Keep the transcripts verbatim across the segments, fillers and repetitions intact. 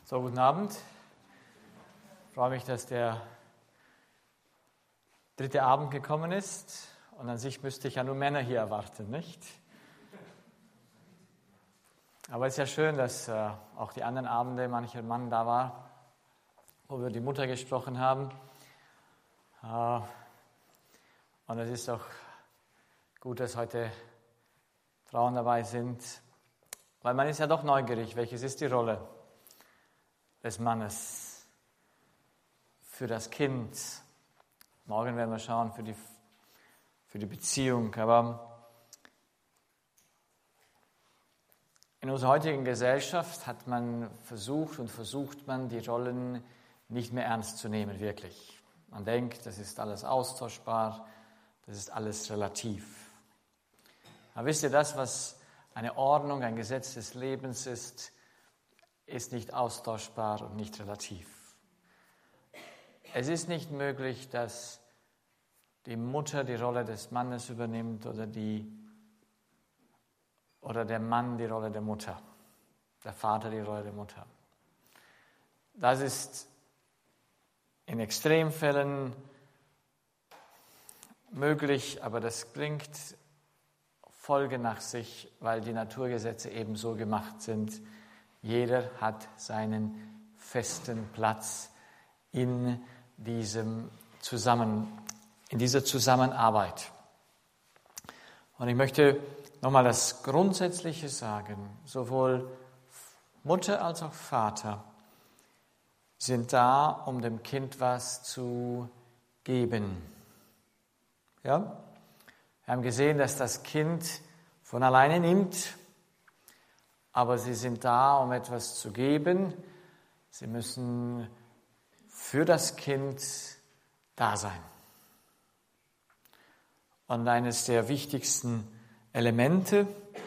So, guten Abend. Ich freue mich, dass der dritte Abend gekommen ist. Und an sich müsste ich ja nur Männer hier erwarten, nicht? Aber es ist ja schön, dass äh, auch die anderen Abende mancher Mann da war, wo wir über die Mutter gesprochen haben. Äh, und es ist auch gut, dass heute Frauen dabei sind, weil man ist ja doch neugierig, welches ist die Rolle des Mannes für das Kind. Morgen werden wir schauen für die, für die Beziehung. Aber in unserer heutigen Gesellschaft hat man versucht und versucht man, die Rollen nicht mehr ernst zu nehmen, wirklich. Man denkt, das ist alles austauschbar, das ist alles relativ. Aber wisst ihr, das, was eine Ordnung, ein Gesetz des Lebens ist, ist nicht austauschbar und nicht relativ. Es ist nicht möglich, dass die Mutter die Rolle des Mannes übernimmt oder, die, oder der Mann die Rolle der Mutter, der Vater die Rolle der Mutter. Das ist in Extremfällen möglich, aber das bringt Folge nach sich, weil die Naturgesetze eben so gemacht sind. Jeder hat seinen festen Platz in diesem Zusammen, in dieser Zusammenarbeit. Und ich möchte nochmal das Grundsätzliche sagen. Sowohl Mutter als auch Vater sind da, um dem Kind was zu geben. Ja? Wir haben gesehen, dass das Kind von alleine nimmt, aber sie sind da, um etwas zu geben. Sie müssen für das Kind da sein. Und eines der wichtigsten Elemente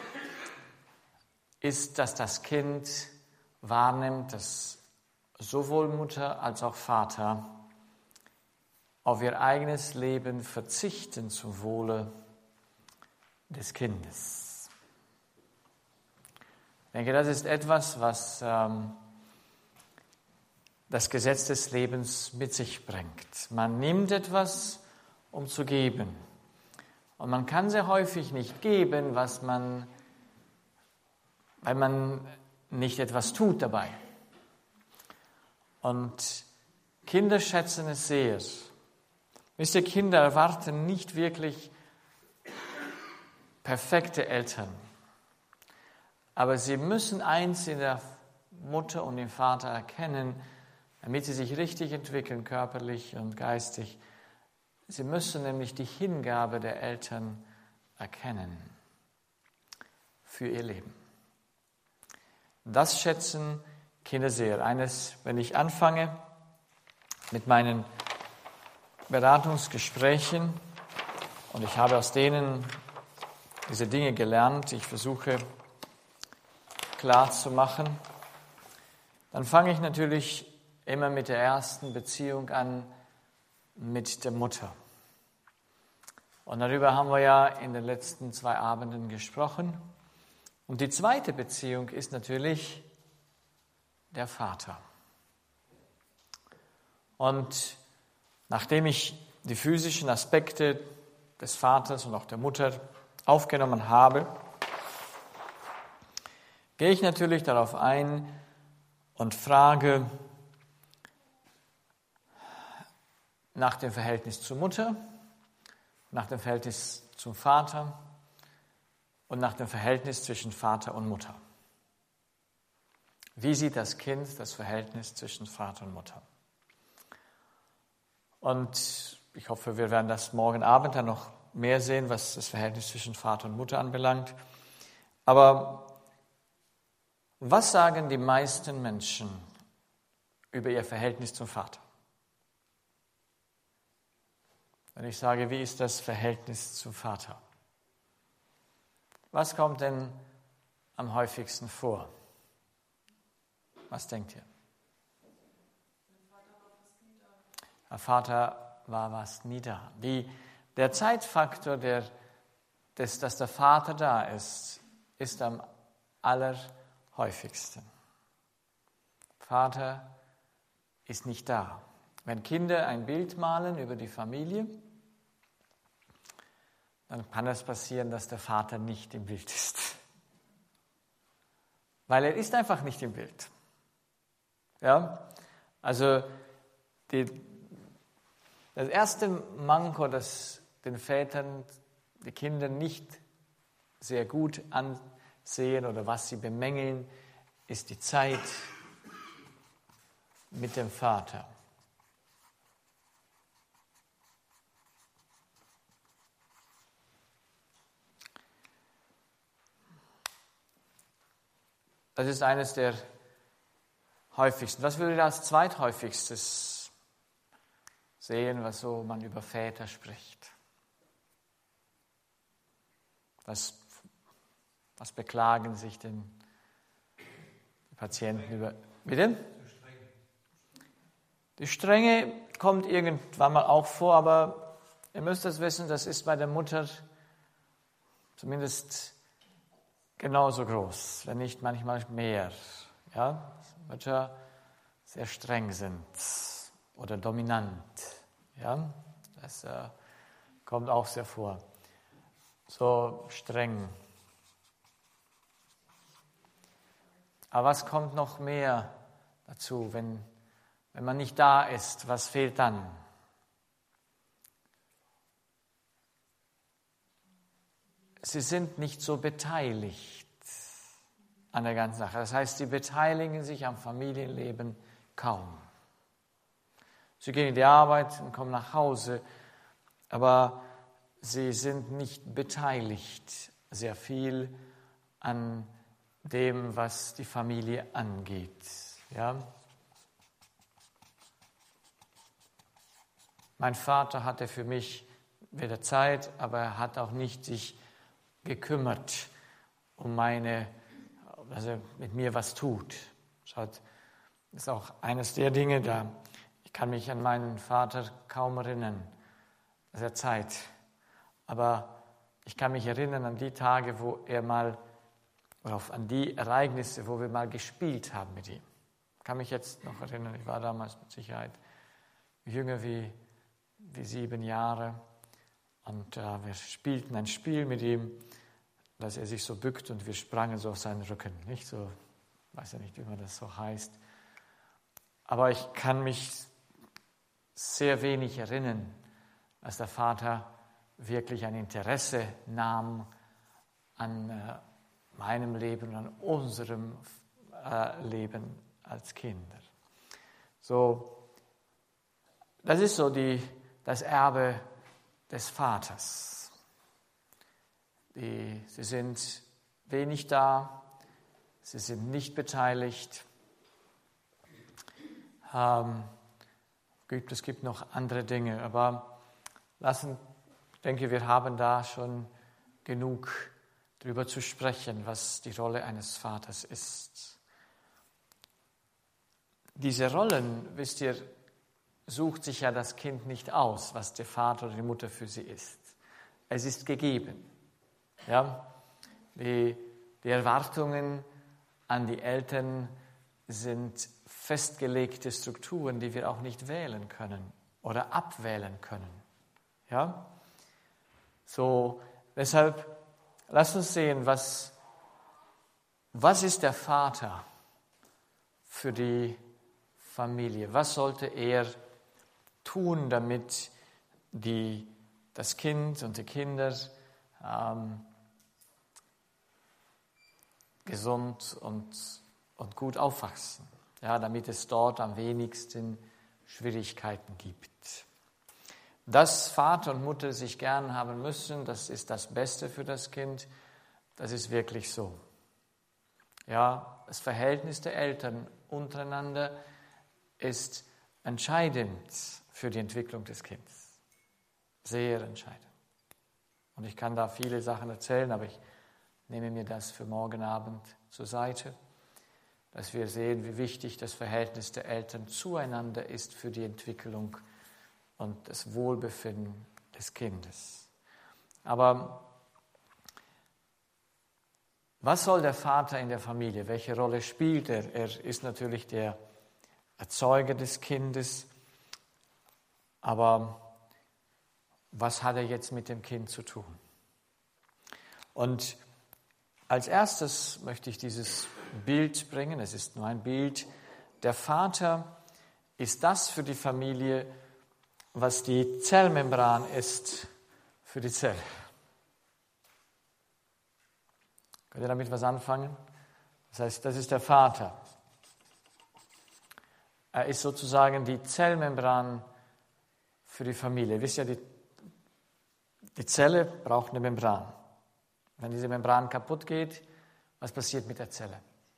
ist, dass das Kind wahrnimmt, dass sowohl Mutter als auch Vater auf ihr eigenes Leben verzichten zum Wohle des Kindes. Ich denke, das ist etwas, was ähm, das Gesetz des Lebens mit sich bringt. Man nimmt etwas, um zu geben. Und man kann sehr häufig nicht geben, was man, weil man nicht etwas tut dabei. Und Kinder schätzen es sehr. Wisst ihr, Kinder erwarten nicht wirklich perfekte Eltern. Aber sie müssen eins in der Mutter und im Vater erkennen, damit sie sich richtig entwickeln, körperlich und geistig. Sie müssen nämlich die Hingabe der Eltern erkennen für ihr Leben. Das schätzen Kinder sehr. Eines, wenn ich anfange mit meinen Beratungsgesprächen und ich habe aus denen diese Dinge gelernt, ich versuche klar zu machen, dann fange ich natürlich immer mit der ersten Beziehung an, mit der Mutter. Und darüber haben wir ja in den letzten zwei Abenden gesprochen. Und die zweite Beziehung ist natürlich der Vater. Und nachdem ich die physischen Aspekte des Vaters und auch der Mutter aufgenommen habe, gehe ich natürlich darauf ein und frage nach dem Verhältnis zur Mutter, nach dem Verhältnis zum Vater und nach dem Verhältnis zwischen Vater und Mutter. Wie sieht das Kind das Verhältnis zwischen Vater und Mutter? Und ich hoffe, wir werden das morgen Abend dann noch mehr sehen, was das Verhältnis zwischen Vater und Mutter anbelangt. Aber was sagen die meisten Menschen über ihr Verhältnis zum Vater? Wenn ich sage, wie ist das Verhältnis zum Vater? Was kommt denn am häufigsten vor? Was denkt ihr? Der Vater war fast nie da. Die, der Zeitfaktor, der, des, dass der Vater da ist, ist am allerhäufigsten. Vater ist nicht da. Wenn Kinder ein Bild malen über die Familie, dann kann es passieren, dass der Vater nicht im Bild ist. Weil er ist einfach nicht im Bild. Ja? Also die, das erste Manko, das den Vätern die Kinder nicht sehr gut ansehen oder was sie bemängeln, ist die Zeit mit dem Vater. Das ist eines der häufigsten. Was würde als zweithäufigstes sehen, was so man über Väter spricht? Was, was beklagen sich denn die Patienten über? Bitte? Die Strenge kommt irgendwann mal auch vor, aber ihr müsst es wissen, das ist bei der Mutter zumindest genauso groß, wenn nicht manchmal mehr. Ja, Mütter sehr streng sind oder dominant. Ja, das äh, kommt auch sehr vor. So streng. Aber was kommt noch mehr dazu, wenn, wenn man nicht da ist? Was fehlt dann? Sie sind nicht so beteiligt an der ganzen Sache. Das heißt, sie beteiligen sich am Familienleben kaum. Sie gehen in die Arbeit und kommen nach Hause, aber sie sind nicht beteiligt sehr viel an dem, was die Familie angeht. Ja? Mein Vater hatte für mich weder Zeit, aber er hat auch nicht sich gekümmert um meine, dass er mit mir was tut. Das ist auch eines der Dinge, da ich kann mich an meinen Vater kaum erinnern, dass er Zeit. Aber ich kann mich erinnern an die Tage, wo er mal, oder an die Ereignisse, wo wir mal gespielt haben mit ihm. Ich kann mich jetzt noch erinnern, ich war damals mit Sicherheit jünger wie, wie sieben Jahre. Und äh, wir spielten ein Spiel mit ihm, dass er sich so bückt und wir sprangen so auf seinen Rücken. Nicht so, ich weiß ja nicht, wie man das so heißt. Aber ich kann mich sehr wenig erinnern, dass der Vater wirklich ein Interesse nahm an äh, meinem Leben und an unserem äh, Leben als Kinder. So, das ist so die, das Erbe des Vaters. Die, sie sind wenig da, sie sind nicht beteiligt. Ähm, gibt, es gibt noch andere Dinge, aber lassen, ich denke, wir haben da schon genug darüber zu sprechen, was die Rolle eines Vaters ist. Diese Rollen, wisst ihr, sucht sich ja das Kind nicht aus, was der Vater oder die Mutter für sie ist. Es ist gegeben. Ja? Die, die Erwartungen an die Eltern sind festgelegte Strukturen, die wir auch nicht wählen können oder abwählen können. Ja? So, deshalb, lasst uns sehen, was, was ist der Vater für die Familie? Was sollte er tun, damit die, das Kind und die Kinder ähm, gesund und, und gut aufwachsen, ja, damit es dort am wenigsten Schwierigkeiten gibt. Dass Vater und Mutter sich gern haben müssen, das ist das Beste für das Kind, das ist wirklich so. Ja, das Verhältnis der Eltern untereinander ist entscheidend für die Entwicklung des Kindes. Sehr entscheidend. Und ich kann da viele Sachen erzählen, aber ich nehme mir das für morgen Abend zur Seite, dass wir sehen, wie wichtig das Verhältnis der Eltern zueinander ist für die Entwicklung und das Wohlbefinden des Kindes. Aber was soll der Vater in der Familie? Welche Rolle spielt er? Er ist natürlich der Erzeuger des Kindes. Aber was hat er jetzt mit dem Kind zu tun? Und als erstes möchte ich dieses Bild bringen. Es ist nur ein Bild. Der Vater ist das für die Familie, was die Zellmembran ist für die Zelle. Könnt ihr damit was anfangen? Das heißt, das ist der Vater. Er ist sozusagen die Zellmembran für die Familie. Ihr wisst ja, die, die Zelle braucht eine Membran. Wenn diese Membran kaputt geht, was passiert mit der Zelle?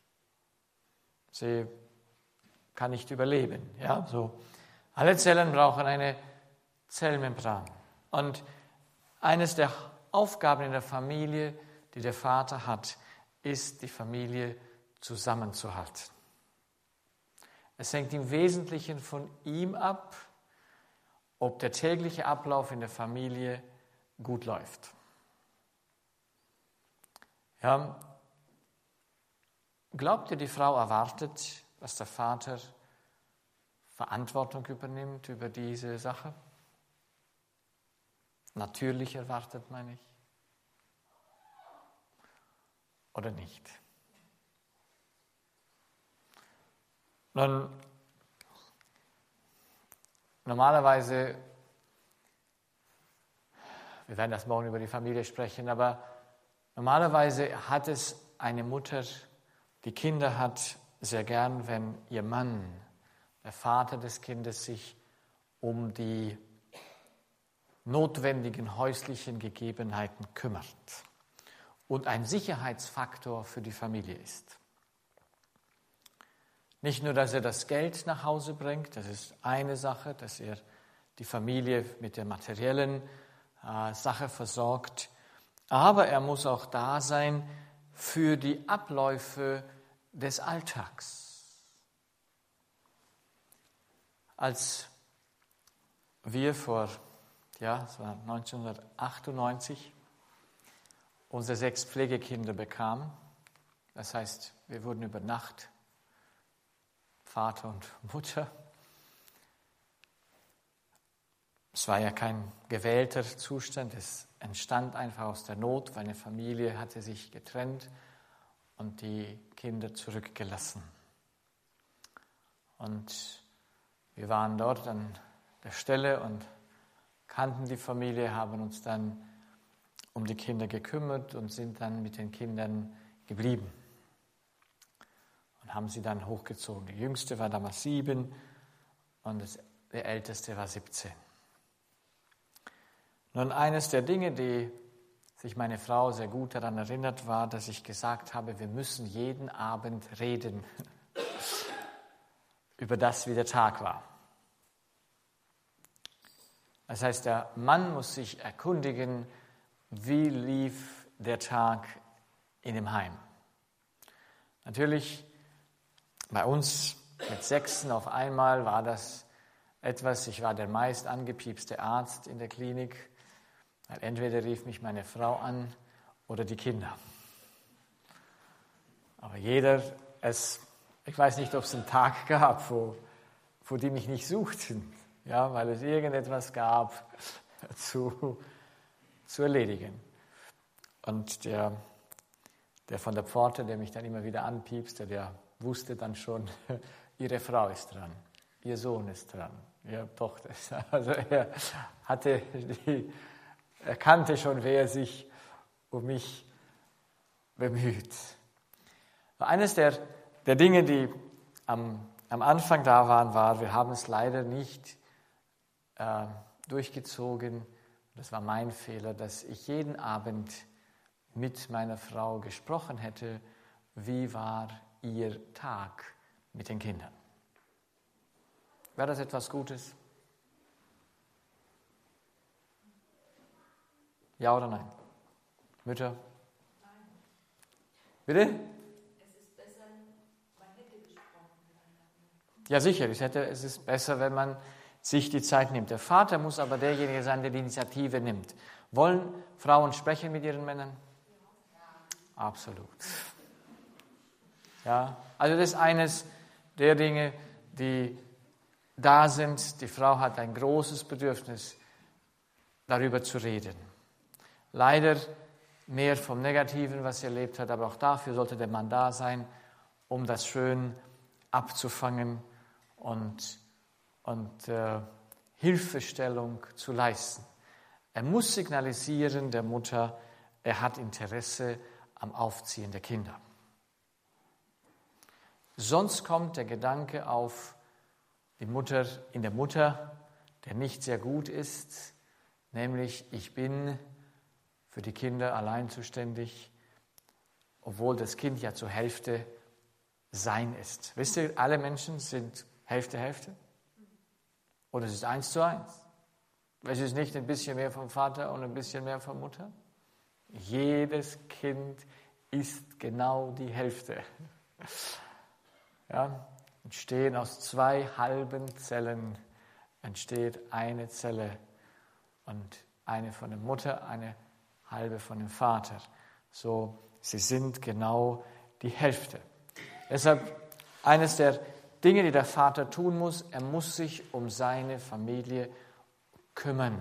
Sie kann nicht überleben. Ja? So. Alle Zellen brauchen eine Zellmembran. Und eines der Aufgaben in der Familie, die der Vater hat, ist, die Familie zusammenzuhalten. Es hängt im Wesentlichen von ihm ab, ob der tägliche Ablauf in der Familie gut läuft. Ja, glaubt ihr, die Frau erwartet, dass der Vater Verantwortung übernimmt über diese Sache? Natürlich erwartet, meine ich. Oder nicht? Nun, normalerweise, wir werden das morgen über die Familie sprechen, aber normalerweise hat es eine Mutter, die Kinder hat, sehr gern, wenn ihr Mann, der Vater des Kindes, sich um die notwendigen häuslichen Gegebenheiten kümmert und ein Sicherheitsfaktor für die Familie ist. Nicht nur, dass er das Geld nach Hause bringt, das ist eine Sache, dass er die Familie mit der materiellen äh, Sache versorgt, aber er muss auch da sein für die Abläufe des Alltags. Als wir vor, ja, es war neunzehnhundertachtundneunzig, unsere sechs Pflegekinder bekamen, das heißt, wir wurden über Nacht Vater und Mutter. Es war ja kein gewählter Zustand, es entstand einfach aus der Not, weil eine Familie hatte sich getrennt und die Kinder zurückgelassen. Und wir waren dort an der Stelle und kannten die Familie, haben uns dann um die Kinder gekümmert und sind dann mit den Kindern geblieben. Und haben sie dann hochgezogen. Die Jüngste war damals sieben und das, der Älteste war siebzehn. Nun, eines der Dinge, die sich meine Frau sehr gut daran erinnert, war, dass ich gesagt habe, wir müssen jeden Abend reden über das, wie der Tag war. Das heißt, der Mann muss sich erkundigen, wie lief der Tag in dem Heim. Natürlich, bei uns mit Sechsen auf einmal war das etwas, ich war der meist angepiepste Arzt in der Klinik, weil entweder rief mich meine Frau an oder die Kinder. Aber jeder, es, ich weiß nicht, ob es einen Tag gab, wo, wo die mich nicht suchten, ja, weil es irgendetwas gab zu, zu erledigen. Und der, der von der Pforte, der mich dann immer wieder anpiepste, der wusste dann schon, ihre Frau ist dran, ihr Sohn ist dran, ihre Tochter ist dran. Also er hatte die, er kannte schon, wer sich um mich bemüht. Eines der, der Dinge, die am, am Anfang da waren, war, wir haben es leider nicht äh, durchgezogen. Das war mein Fehler, dass ich jeden Abend mit meiner Frau gesprochen hätte, wie war ihr Tag mit den Kindern. Wäre das etwas Gutes? Ja oder nein? Mütter? Nein. Bitte? Es ist besser, man hätte gesprochen miteinander. Ja, sicher. Ich hätte, es ist besser, wenn man sich die Zeit nimmt. Der Vater muss aber derjenige sein, der die Initiative nimmt. Wollen Frauen sprechen mit ihren Männern? Ja. Absolut. Ja, also das ist eines der Dinge, die da sind. Die Frau hat ein großes Bedürfnis, darüber zu reden. Leider mehr vom Negativen, was sie erlebt hat, aber auch dafür sollte der Mann da sein, um das schön abzufangen und, und äh, Hilfestellung zu leisten. Er muss signalisieren der Mutter, er hat Interesse am Aufziehen der Kinder. Sonst kommt der Gedanke auf, die Mutter, in der Mutter, der nicht sehr gut ist, nämlich ich bin für die Kinder allein zuständig, obwohl das Kind ja zur Hälfte sein ist. Wisst ihr, alle Menschen sind Hälfte, Hälfte? Oder es ist eins zu eins? Es ist nicht ein bisschen mehr vom Vater und ein bisschen mehr von Mutter? Jedes Kind ist genau die Hälfte. Ja, entstehen aus zwei halben Zellen, entsteht eine Zelle und eine von der Mutter, eine halbe von dem Vater. So, sie sind genau die Hälfte. Deshalb eines der Dinge, die der Vater tun muss, er muss sich um seine Familie kümmern.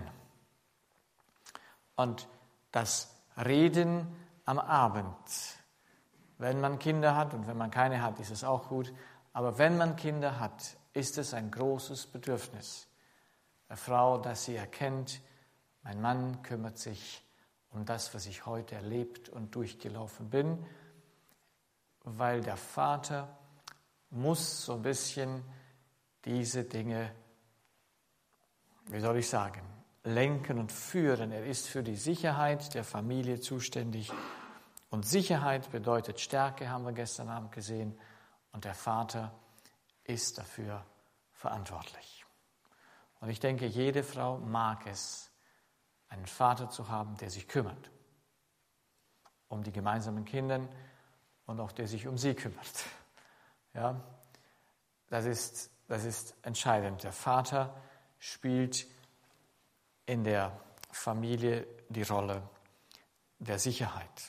Und das Reden am Abend, wenn man Kinder hat und wenn man keine hat, ist es auch gut, aber wenn man Kinder hat, ist es ein großes Bedürfnis der Frau, dass sie erkennt, mein Mann kümmert sich um das, was ich heute erlebt und durchgelaufen bin, weil der Vater muss so ein bisschen diese Dinge, wie soll ich sagen, lenken und führen. Er ist für die Sicherheit der Familie zuständig. Und Sicherheit bedeutet Stärke, haben wir gestern Abend gesehen. Und der Vater ist dafür verantwortlich. Und ich denke, jede Frau mag es, einen Vater zu haben, der sich kümmert. Um die gemeinsamen Kinder und auch der sich um sie kümmert. Ja, das ist, das ist entscheidend. Der Vater spielt in der Familie die Rolle der Sicherheit.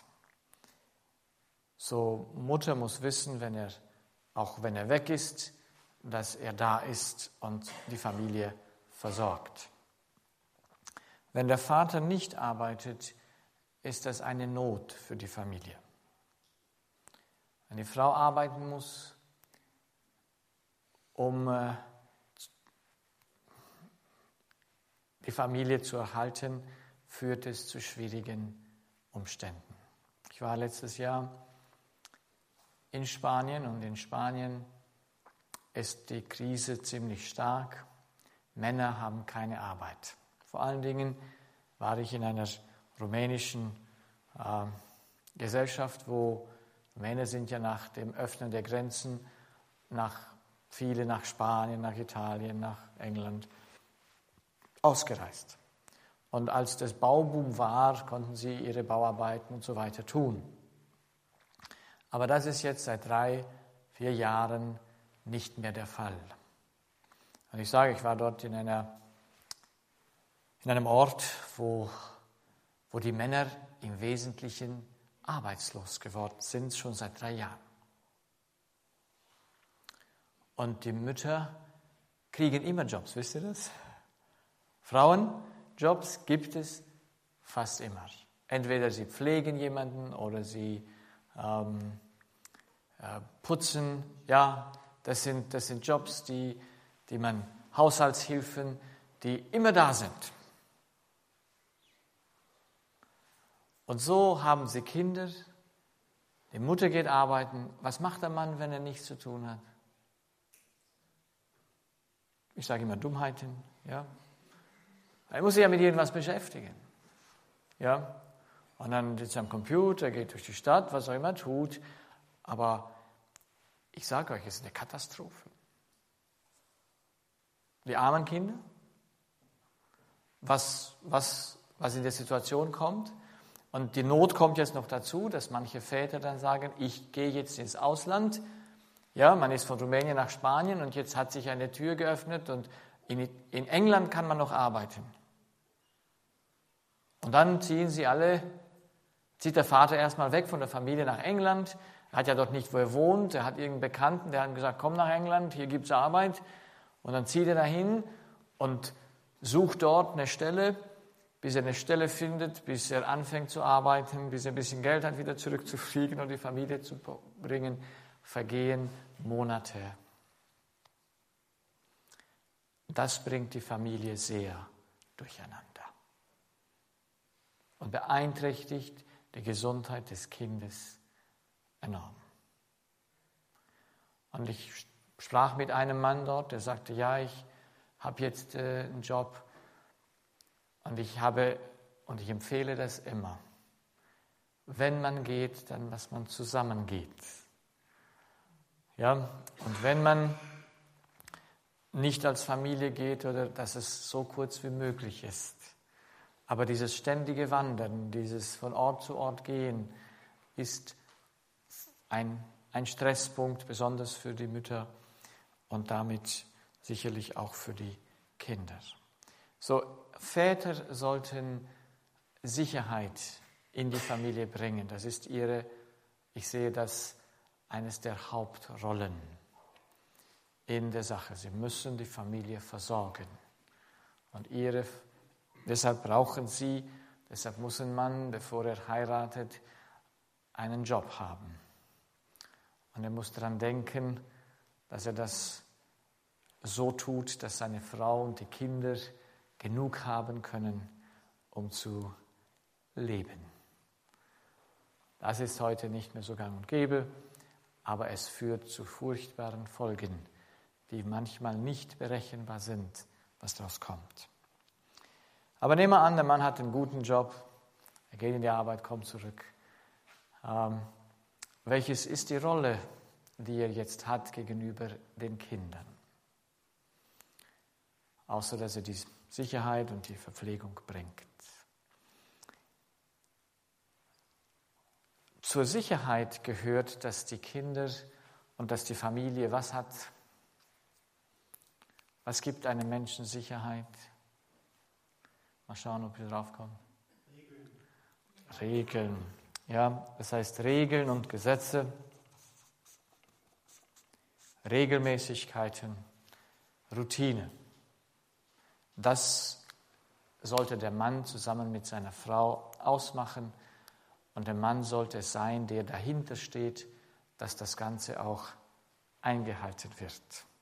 So, Mutter muss wissen, wenn er, auch wenn er weg ist, dass er da ist und die Familie versorgt. Wenn der Vater nicht arbeitet, ist das eine Not für die Familie. Wenn die Frau arbeiten muss, um äh, die Familie zu erhalten, führt es zu schwierigen Umständen. Ich war letztes Jahr in Spanien und in Spanien ist die Krise ziemlich stark. Männer haben keine Arbeit. Vor allen Dingen war ich in einer rumänischen äh, Gesellschaft, wo Männer sind ja nach dem Öffnen der Grenzen, nach, viele nach Spanien, nach Italien, nach England ausgereist. Und als das Bauboom war, konnten sie ihre Bauarbeiten und so weiter tun. Aber das ist jetzt seit drei, vier Jahren nicht mehr der Fall. Und ich sage, ich war dort in, einer, in einem Ort, wo, wo die Männer im Wesentlichen arbeitslos geworden sind, schon seit drei Jahren. Und die Mütter kriegen immer Jobs, wisst ihr das? Frauenjobs gibt es fast immer. Entweder sie pflegen jemanden oder sie ähm, äh, putzen. Ja, das sind, das sind Jobs, die, die man, Haushaltshilfen, die immer da sind. Und so haben sie Kinder, die Mutter geht arbeiten. Was macht der Mann, wenn er nichts zu tun hat? Ich sage immer Dummheiten, ja. Er muss sich ja mit irgendwas beschäftigen. Ja? Und dann sitzt er am Computer, geht durch die Stadt, was er immer tut. Aber ich sage euch, es ist eine Katastrophe. Die armen Kinder, was, was, was in der Situation kommt. Und die Not kommt jetzt noch dazu, dass manche Väter dann sagen, ich gehe jetzt ins Ausland. Ja, man ist von Rumänien nach Spanien und jetzt hat sich eine Tür geöffnet und in, in England kann man noch arbeiten. Und dann ziehen sie alle, zieht der Vater erstmal weg von der Familie nach England, Er hat ja dort nicht, wo er wohnt. Er hat irgendeinen Bekannten, der hat gesagt, komm nach England, hier gibt es Arbeit. Und dann zieht er dahin und sucht dort eine Stelle, bis er eine Stelle findet, bis er anfängt zu arbeiten, bis er ein bisschen Geld hat, wieder zurückzufliegen und die Familie zu bringen, vergehen Monate. Das bringt die Familie sehr durcheinander und beeinträchtigt die Gesundheit des Kindes enorm. Und ich sprach mit einem Mann dort, der sagte, ja, ich habe jetzt äh, einen Job und ich habe, und ich empfehle das immer, wenn man geht, dann, dass man zusammen geht. Ja, und wenn man nicht als Familie geht oder dass es so kurz wie möglich ist. Aber dieses ständige Wandern, dieses von Ort zu Ort gehen, ist ein, ein Stresspunkt, besonders für die Mütter und damit sicherlich auch für die Kinder. So, Väter sollten Sicherheit in die Familie bringen. Das ist ihre, ich sehe das, eines der Hauptrollen in der Sache. Sie müssen die Familie versorgen. Und ihre, deshalb brauchen sie, deshalb muss ein Mann, bevor er heiratet, einen Job haben. Und er muss daran denken, dass er das so tut, dass seine Frau und die Kinder genug haben können, um zu leben. Das ist heute nicht mehr so gang und gäbe, aber es führt zu furchtbaren Folgen, die manchmal nicht berechenbar sind, was daraus kommt. Aber nehmen wir an, der Mann hat einen guten Job, er geht in die Arbeit, kommt zurück. Ähm, welches ist die Rolle, die er jetzt hat gegenüber den Kindern? Außer, dass er die Sicherheit und die Verpflegung bringt. Zur Sicherheit gehört, dass die Kinder und dass die Familie was hat? Was gibt einem Menschen Sicherheit? Mal schauen, ob wir drauf kommen. Regeln. Regeln. Ja, das heißt Regeln und Gesetze, Regelmäßigkeiten, Routine. Das sollte der Mann zusammen mit seiner Frau ausmachen. Und der Mann sollte es sein, der dahinter steht, dass das Ganze auch eingehalten wird.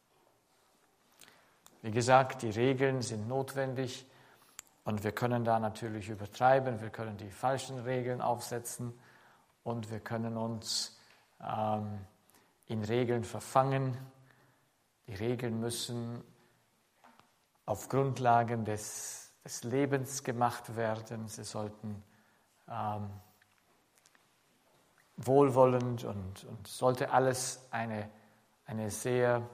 Wie gesagt, die Regeln sind notwendig und wir können da natürlich übertreiben, wir können die falschen Regeln aufsetzen und wir können uns ähm, in Regeln verfangen. Die Regeln müssen auf Grundlagen des, des Lebens gemacht werden. Sie sollten ähm, wohlwollend und, und sollte alles eine, eine sehr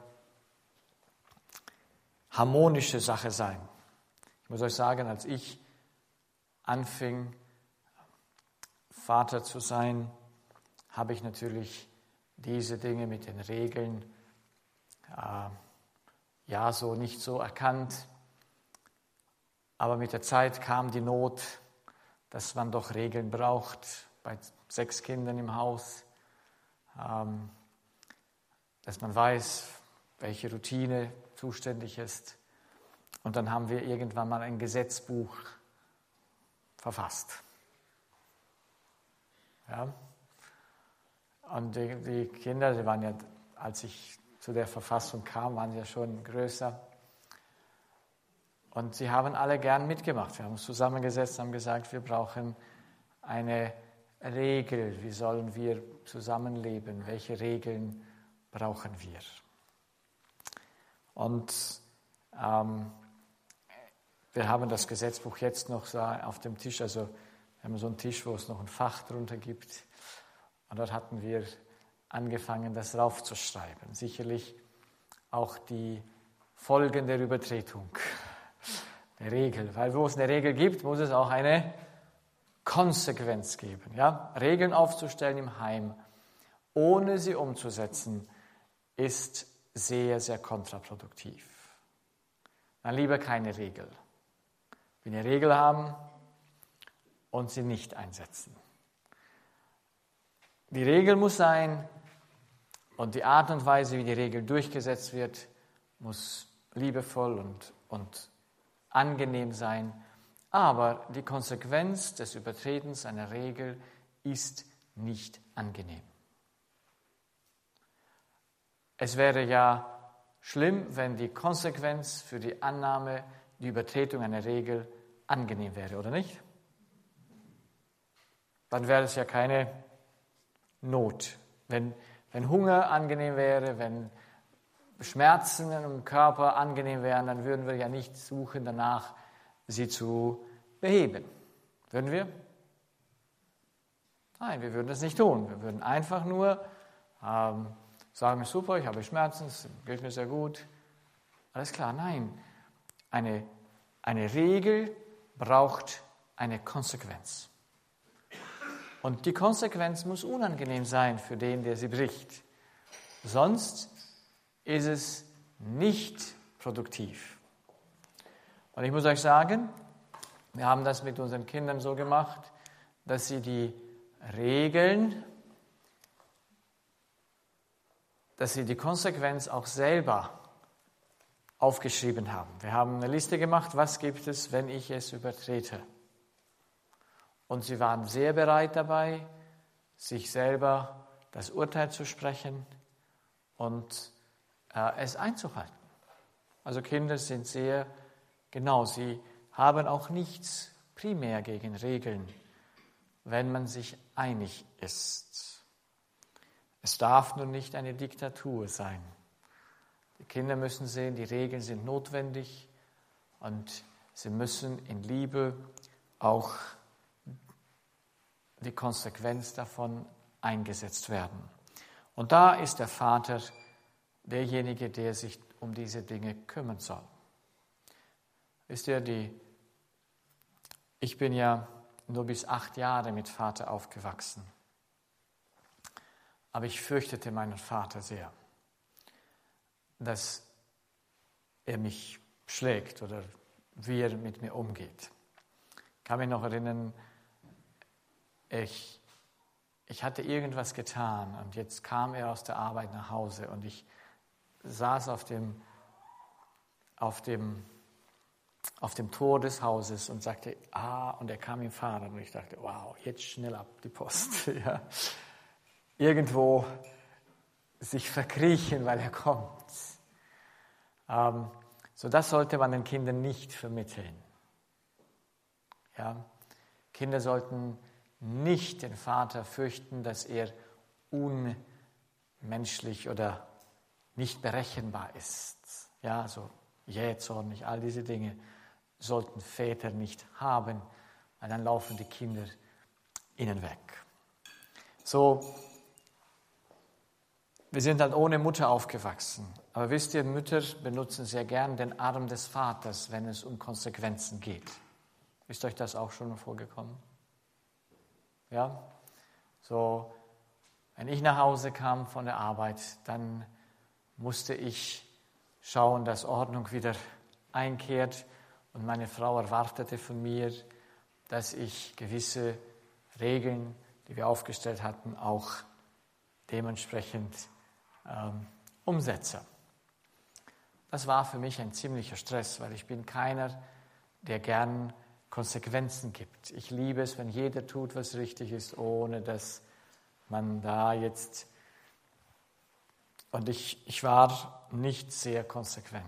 harmonische Sache sein. Ich muss euch sagen, als ich anfing, Vater zu sein, habe ich natürlich diese Dinge mit den Regeln äh, ja so nicht so erkannt. Aber mit der Zeit kam die Not, dass man doch Regeln braucht bei sechs Kindern im Haus, ähm, dass man weiß, welche Routine zuständig ist. Und dann haben wir irgendwann mal ein Gesetzbuch verfasst. Ja. Und die, die Kinder, die waren ja, als ich zu der Verfassung kam, waren sie ja schon größer. Und sie haben alle gern mitgemacht. Wir haben uns zusammengesetzt und haben gesagt, wir brauchen eine Regel. Wie sollen wir zusammenleben? Welche Regeln brauchen wir? Und ähm, wir haben das Gesetzbuch jetzt noch so auf dem Tisch. Also wir haben so einen Tisch, wo es noch ein Fach drunter gibt. Und dort hatten wir angefangen, das raufzuschreiben. Sicherlich auch die Folgen der Übertretung der Regel. Weil wo es eine Regel gibt, muss es auch eine Konsequenz geben. Ja? Regeln aufzustellen im Heim, ohne sie umzusetzen, ist sehr, sehr kontraproduktiv. Dann lieber keine Regel. Wir eine Regel haben und sie nicht einsetzen. die Regel muss sein und die Art und Weise, wie die Regel durchgesetzt wird, muss liebevoll und, und angenehm sein. Aber die Konsequenz des Übertretens einer Regel ist nicht angenehm. Es wäre ja schlimm, wenn die Konsequenz für die Annahme, die Übertretung einer Regel angenehm wäre, oder nicht? Dann wäre es ja keine Not. Wenn, wenn Hunger angenehm wäre, wenn Schmerzen im Körper angenehm wären, dann würden wir ja nicht suchen danach, sie zu beheben. Würden wir? Nein, wir würden das nicht tun. Wir würden einfach nur ähm, sagen, super, ich habe Schmerzen, es geht mir sehr gut. Alles klar, nein. Eine, eine Regel braucht eine Konsequenz. Und die Konsequenz muss unangenehm sein für den, der sie bricht. Sonst ist es nicht produktiv. Und ich muss euch sagen, wir haben das mit unseren Kindern so gemacht, dass sie die Regeln, dass sie die Konsequenz auch selber aufgeschrieben haben. Wir haben eine Liste gemacht, was gibt es, wenn ich es übertrete. Und sie waren sehr bereit dabei, sich selber das Urteil zu sprechen und äh, es einzuhalten. Also Kinder sind sehr genau, sie haben auch nichts primär gegen Regeln, wenn man sich einig ist. Es darf nur nicht eine Diktatur sein. Die Kinder müssen sehen, die Regeln sind notwendig und sie müssen in Liebe auch die Konsequenz davon eingesetzt werden. Und da ist der Vater derjenige, der sich um diese Dinge kümmern soll. Wisst ihr, die, ich bin ja nur bis acht Jahre mit Vater aufgewachsen. Aber ich fürchtete meinen Vater sehr, dass er mich schlägt oder wie er mit mir umgeht. Ich kann mich noch erinnern, ich, ich hatte irgendwas getan und jetzt kam er aus der Arbeit nach Hause und ich saß auf dem, auf dem, auf dem Tor des Hauses und sagte, ah, und er kam im Fahrrad und ich dachte, wow, jetzt schnell ab die Post. Ja. Irgendwo sich verkriechen, weil er kommt. Ähm, so das sollte man den Kindern nicht vermitteln. Ja. Kinder sollten nicht den Vater fürchten, dass er unmenschlich oder nicht berechenbar ist. Ja, so jähzornig, all diese Dinge sollten Väter nicht haben, weil dann laufen die Kinder ihnen weg. So, wir sind halt ohne Mutter aufgewachsen. Aber wisst ihr, Mütter benutzen sehr gern den Arm des Vaters, wenn es um Konsequenzen geht. Ist euch das auch schon vorgekommen? Ja? So, wenn ich nach Hause kam von der Arbeit, dann musste ich schauen, dass Ordnung wieder einkehrt. Und meine Frau erwartete von mir, dass ich gewisse Regeln, die wir aufgestellt hatten, auch dementsprechend ähm, umsetze. Das war für mich ein ziemlicher Stress, weil ich bin keiner, der gern Konsequenzen gibt. Ich liebe es, wenn jeder tut, was richtig ist, ohne dass man da jetzt... Und ich, ich war nicht sehr konsequent.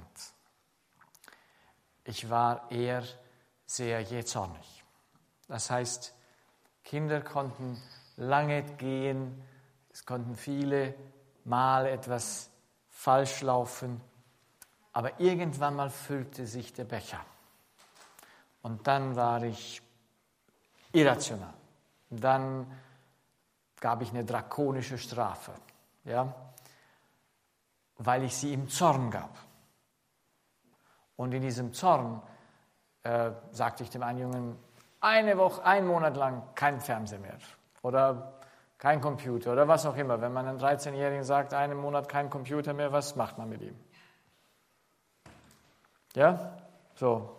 Ich war eher sehr jähzornig. Das heißt, Kinder konnten lange gehen, es konnten viele Mal etwas falsch laufen, aber irgendwann mal füllte sich der Becher. Und dann war ich irrational. Dann gab ich eine drakonische Strafe, ja, weil ich sie im Zorn gab. Und in diesem Zorn äh, sagte ich dem einen Jungen, eine Woche, einen Monat lang kein Fernseher mehr oder kein Computer oder was auch immer. Wenn man einem dreizehnjährigen sagt, einen Monat kein Computer mehr, was macht man mit ihm? Ja, so.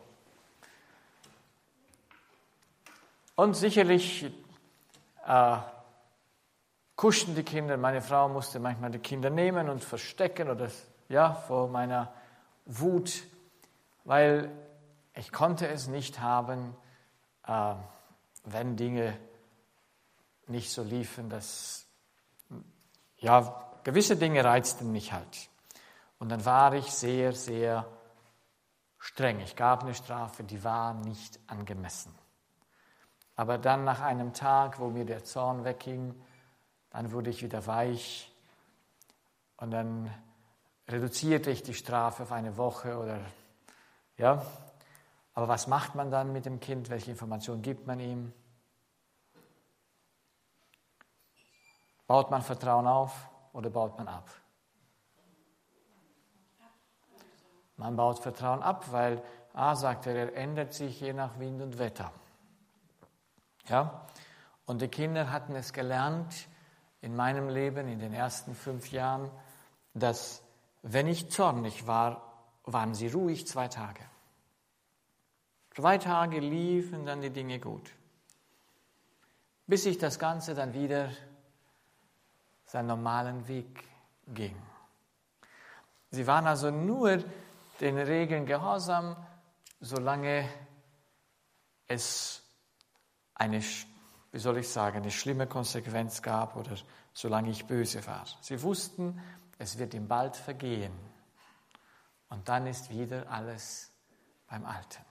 Und sicherlich äh, kuschten die Kinder. Meine Frau musste manchmal die Kinder nehmen und verstecken oder ja, vor meiner Wut, weil ich konnte es nicht haben, äh, wenn Dinge nicht so liefen, dass ja, gewisse Dinge reizten mich halt. Und dann war ich sehr, sehr streng. Ich gab eine Strafe, die war nicht angemessen. Aber dann nach einem Tag, wo mir der Zorn wegging, dann wurde ich wieder weich und dann reduzierte ich die Strafe auf eine Woche oder ja. Aber was macht man dann mit dem Kind? Welche Informationen gibt man ihm? Baut man Vertrauen auf oder baut man ab? Man baut Vertrauen ab, weil, ah, sagt er, er ändert sich je nach Wind und Wetter. Ja? Und die Kinder hatten es gelernt in meinem Leben, in den ersten fünf Jahren, dass, wenn ich zornig war, waren sie ruhig zwei Tage. Zwei Tage liefen dann die Dinge gut. Bis sich das Ganze dann wieder seinen normalen Weg ging. Sie waren also nur den Regeln gehorsam, solange es eine, wie soll ich sagen, eine schlimme Konsequenz gab oder solange ich böse war. Sie wussten, es wird ihm bald vergehen. Und dann ist wieder alles beim Alten.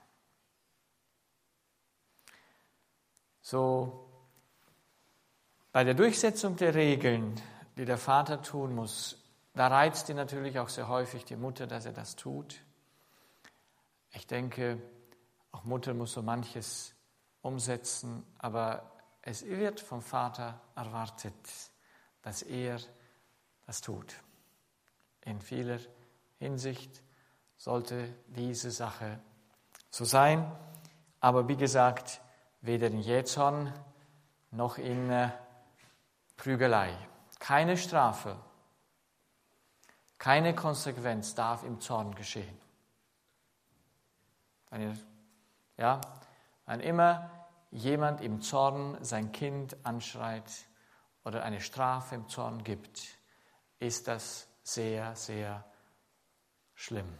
So, bei der Durchsetzung der Regeln, die der Vater tun muss, da reizt ihn natürlich auch sehr häufig die Mutter, dass er das tut. Ich denke, auch Mutter muss so manches umsetzen, aber es wird vom Vater erwartet, dass er das tut. In vieler Hinsicht sollte diese Sache so sein, aber wie gesagt, weder in Jähzorn noch in äh, Prügelei. Keine Strafe, keine Konsequenz darf im Zorn geschehen. Wenn, ja, wenn immer jemand im Zorn sein Kind anschreit oder eine Strafe im Zorn gibt, ist das sehr, sehr schlimm.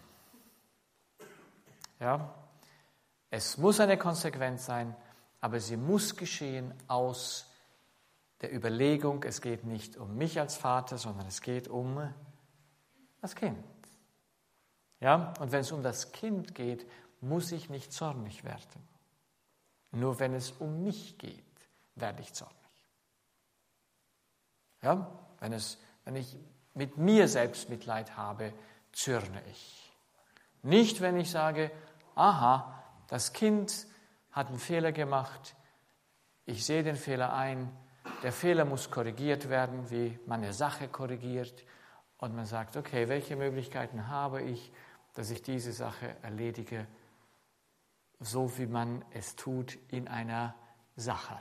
Ja, es muss eine Konsequenz sein, aber sie muss geschehen aus der Überlegung, es geht nicht um mich als Vater, sondern es geht um das Kind. Ja, und wenn es um das Kind geht, muss ich nicht zornig werden. Nur wenn es um mich geht, werde ich zornig. Ja, wenn, es, wenn ich mit mir selbst Mitleid habe, zürne ich. Nicht, wenn ich sage, aha, das Kind hat einen Fehler gemacht, ich sehe den Fehler ein, der Fehler muss korrigiert werden, wie man eine Sache korrigiert, und man sagt, okay, welche Möglichkeiten habe ich, dass ich diese Sache erledige, so wie man es tut in einer Sache.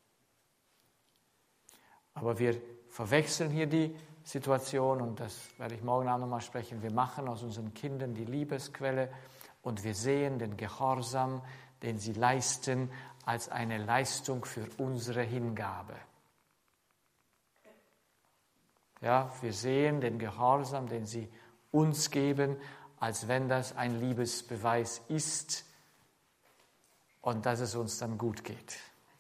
Aber wir verwechseln hier die Situation, und das werde ich morgen auch nochmal sprechen. Wir machen aus unseren Kindern die Liebesquelle und wir sehen den Gehorsam, den sie leisten, als eine Leistung für unsere Hingabe. Ja, wir sehen den Gehorsam, den sie uns geben, als wenn das ein Liebesbeweis ist und dass es uns dann gut geht.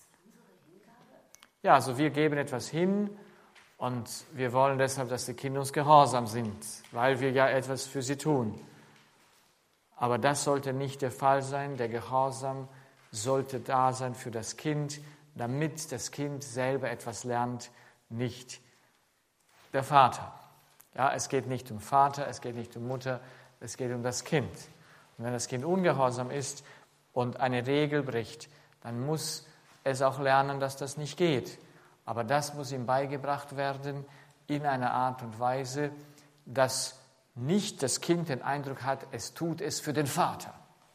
Ja, also wir geben etwas hin und wir wollen deshalb, dass die Kinder uns gehorsam sind, weil wir ja etwas für sie tun. Aber das sollte nicht der Fall sein. Der Gehorsam sollte da sein für das Kind, damit das Kind selber etwas lernt, nicht der Vater. Ja, es geht nicht um Vater, es geht nicht um Mutter, es geht um das Kind. Und wenn das Kind ungehorsam ist und eine Regel bricht, dann muss es auch lernen, dass das nicht geht. Aber das muss ihm beigebracht werden in einer Art und Weise, dass nicht das Kind den Eindruck hat, es tut es für den Vater.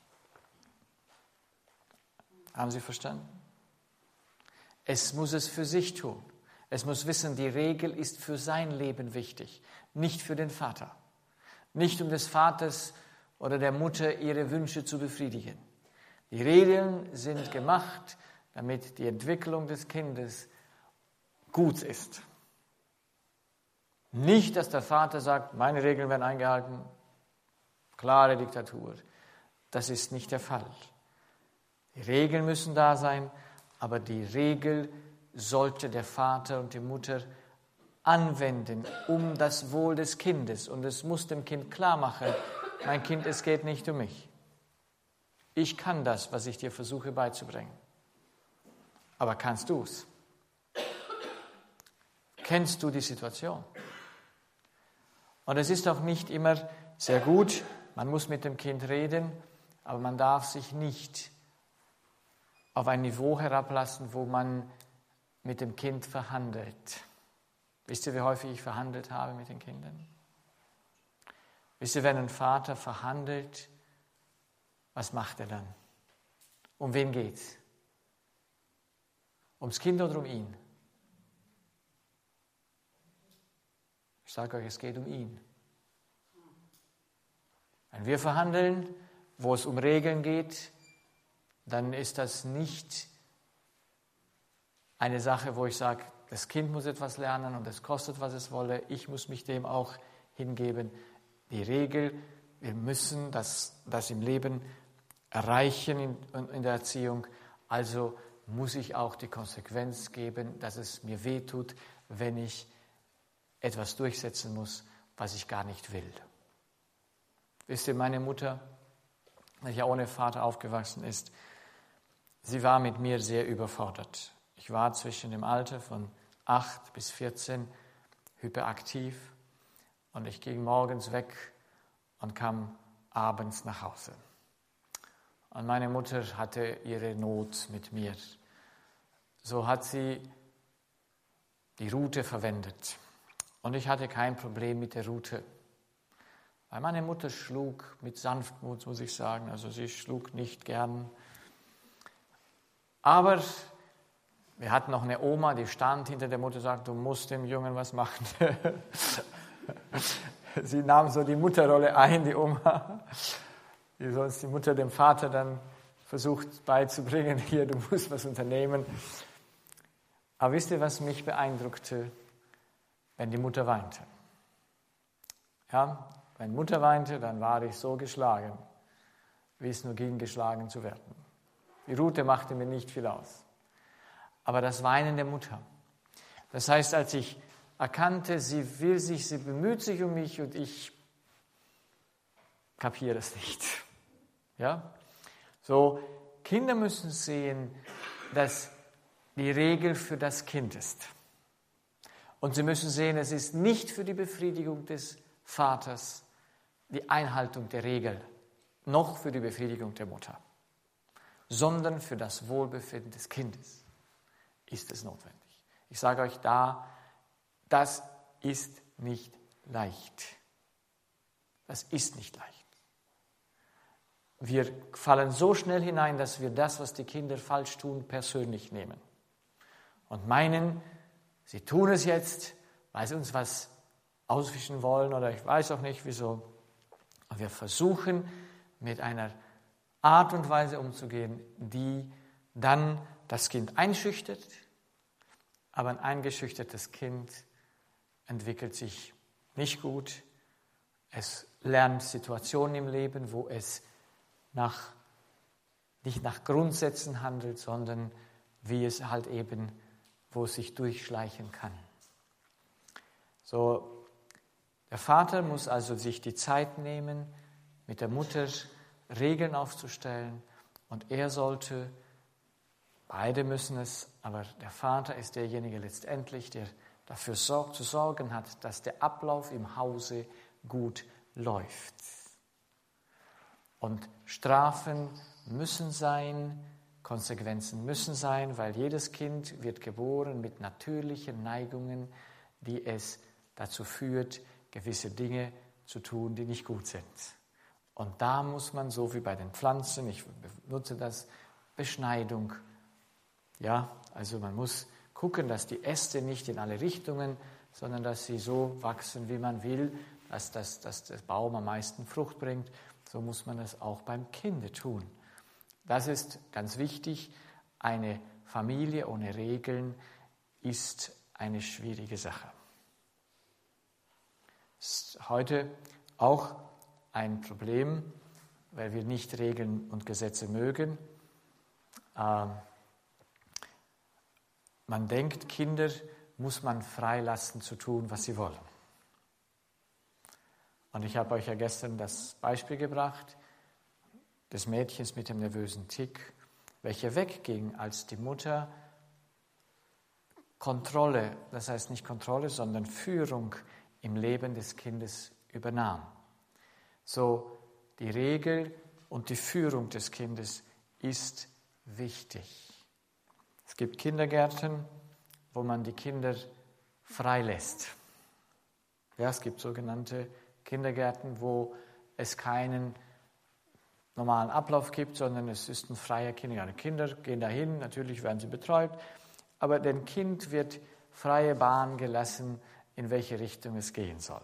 Haben Sie verstanden? Es muss es für sich tun. Es muss wissen, die Regel ist für sein Leben wichtig, nicht für den Vater. Nicht um des Vaters oder der Mutter ihre Wünsche zu befriedigen. Die Regeln sind gemacht, damit die Entwicklung des Kindes gut ist. Nicht, dass der Vater sagt, meine Regeln werden eingehalten, klare Diktatur. Das ist nicht der Fall. Die Regeln müssen da sein, aber die Regel sollte der Vater und die Mutter anwenden, um das Wohl des Kindes. Und es muss dem Kind klar machen, mein Kind, es geht nicht um mich. Ich kann das, was ich dir versuche beizubringen. Aber kannst du es? Kennst du die Situation? Und es ist auch nicht immer sehr gut, man muss mit dem Kind reden, aber man darf sich nicht auf ein Niveau herablassen, wo man mit dem Kind verhandelt. Wisst ihr, wie häufig ich verhandelt habe mit den Kindern? Wisst ihr, wenn ein Vater verhandelt, was macht er dann? Um wen geht's? Ums Kind oder um ihn? Ich sage euch, es geht um ihn. Wenn wir verhandeln, wo es um Regeln geht, dann ist das nicht eine Sache, wo ich sage, das Kind muss etwas lernen und es kostet, was es wolle. Ich muss mich dem auch hingeben. Die Regel, wir müssen das, das im Leben erreichen in, in der Erziehung. Also muss ich auch die Konsequenz geben, dass es mir wehtut, wenn ich etwas durchsetzen muss, was ich gar nicht will. Wisst ihr, meine Mutter, die ja ohne Vater aufgewachsen ist, sie war mit mir sehr überfordert. Ich war zwischen dem Alter von acht bis vierzehn hyperaktiv und ich ging morgens weg und kam abends nach Hause. Und meine Mutter hatte ihre Not mit mir. So hat sie die Rute verwendet. Und ich hatte kein Problem mit der Rute. Weil meine Mutter schlug mit Sanftmut, muss ich sagen. Also sie schlug nicht gern. Aber wir hatten noch eine Oma, die stand hinter der Mutter und sagte, du musst dem Jungen was machen. Sie nahm so die Mutterrolle ein, die Oma, die sonst die Mutter dem Vater dann versucht beizubringen, hier, du musst was unternehmen. Aber wisst ihr, was mich beeindruckte? Wenn die Mutter weinte. Ja, wenn Mutter weinte, dann war ich so geschlagen, wie es nur ging, geschlagen zu werden. Die Rute machte mir nicht viel aus. Aber das Weinen der Mutter. Das heißt, als ich erkannte, sie will sich, sie bemüht sich um mich und ich kapiere es nicht. Ja? So, Kinder müssen sehen, dass die Regel für das Kind ist. Und sie müssen sehen, es ist nicht für die Befriedigung des Vaters die Einhaltung der Regel, noch für die Befriedigung der Mutter, sondern für das Wohlbefinden des Kindes ist es notwendig. Ich sage euch da, das ist nicht leicht. Das ist nicht leicht. Wir fallen so schnell hinein, dass wir das, was die Kinder falsch tun, persönlich nehmen und meinen, sie tun es jetzt, weil sie uns was auswischen wollen oder ich weiß auch nicht wieso. Aber wir versuchen mit einer Art und Weise umzugehen, die dann das Kind einschüchtert, aber ein eingeschüchtertes Kind entwickelt sich nicht gut. Es lernt Situationen im Leben, wo es nach, nicht nach Grundsätzen handelt, sondern wie es halt eben wo es sich durchschleichen kann. So, der Vater muss also sich die Zeit nehmen, mit der Mutter Regeln aufzustellen und er sollte, beide müssen es, aber der Vater ist derjenige letztendlich, der dafür sorgt, zu sorgen hat, dass der Ablauf im Hause gut läuft. Und Strafen müssen sein, Konsequenzen müssen sein, weil jedes Kind wird geboren mit natürlichen Neigungen, die es dazu führt, gewisse Dinge zu tun, die nicht gut sind. Und da muss man, so wie bei den Pflanzen, ich benutze das, Beschneidung. Ja, also man muss gucken, dass die Äste nicht in alle Richtungen, sondern dass sie so wachsen, wie man will, dass, das, dass der Baum am meisten Frucht bringt. So muss man das auch beim Kind tun. Das ist ganz wichtig. Eine Familie ohne Regeln ist eine schwierige Sache. ist heute auch ein Problem, weil wir nicht Regeln und Gesetze mögen. Ähm, man denkt, Kinder muss man freilassen zu tun, was sie wollen. Und ich habe euch ja gestern das Beispiel gebracht des Mädchens mit dem nervösen Tick, welcher wegging, als die Mutter Kontrolle, das heißt nicht Kontrolle, sondern Führung im Leben des Kindes übernahm. So, die Regel und die Führung des Kindes ist wichtig. Es gibt Kindergärten, wo man die Kinder freilässt. Ja, es gibt sogenannte Kindergärten, wo es keinen normalen Ablauf gibt, sondern es ist ein freier Kindergarten. Kinder gehen dahin, natürlich werden sie betreut, aber dem Kind wird freie Bahn gelassen, in welche Richtung es gehen soll.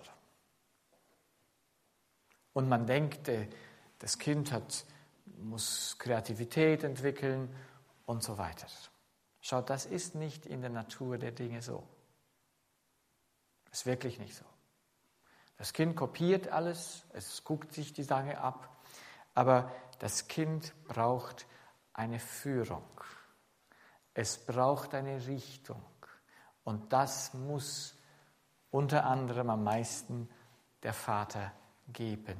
Und man denkt, das Kind hat, muss Kreativität entwickeln und so weiter. Schaut, das ist nicht in der Natur der Dinge so. Das ist wirklich nicht so. Das Kind kopiert alles, es guckt sich die Dinge ab, aber das Kind braucht eine Führung. Es braucht eine Richtung. Und das muss unter anderem am meisten der Vater geben.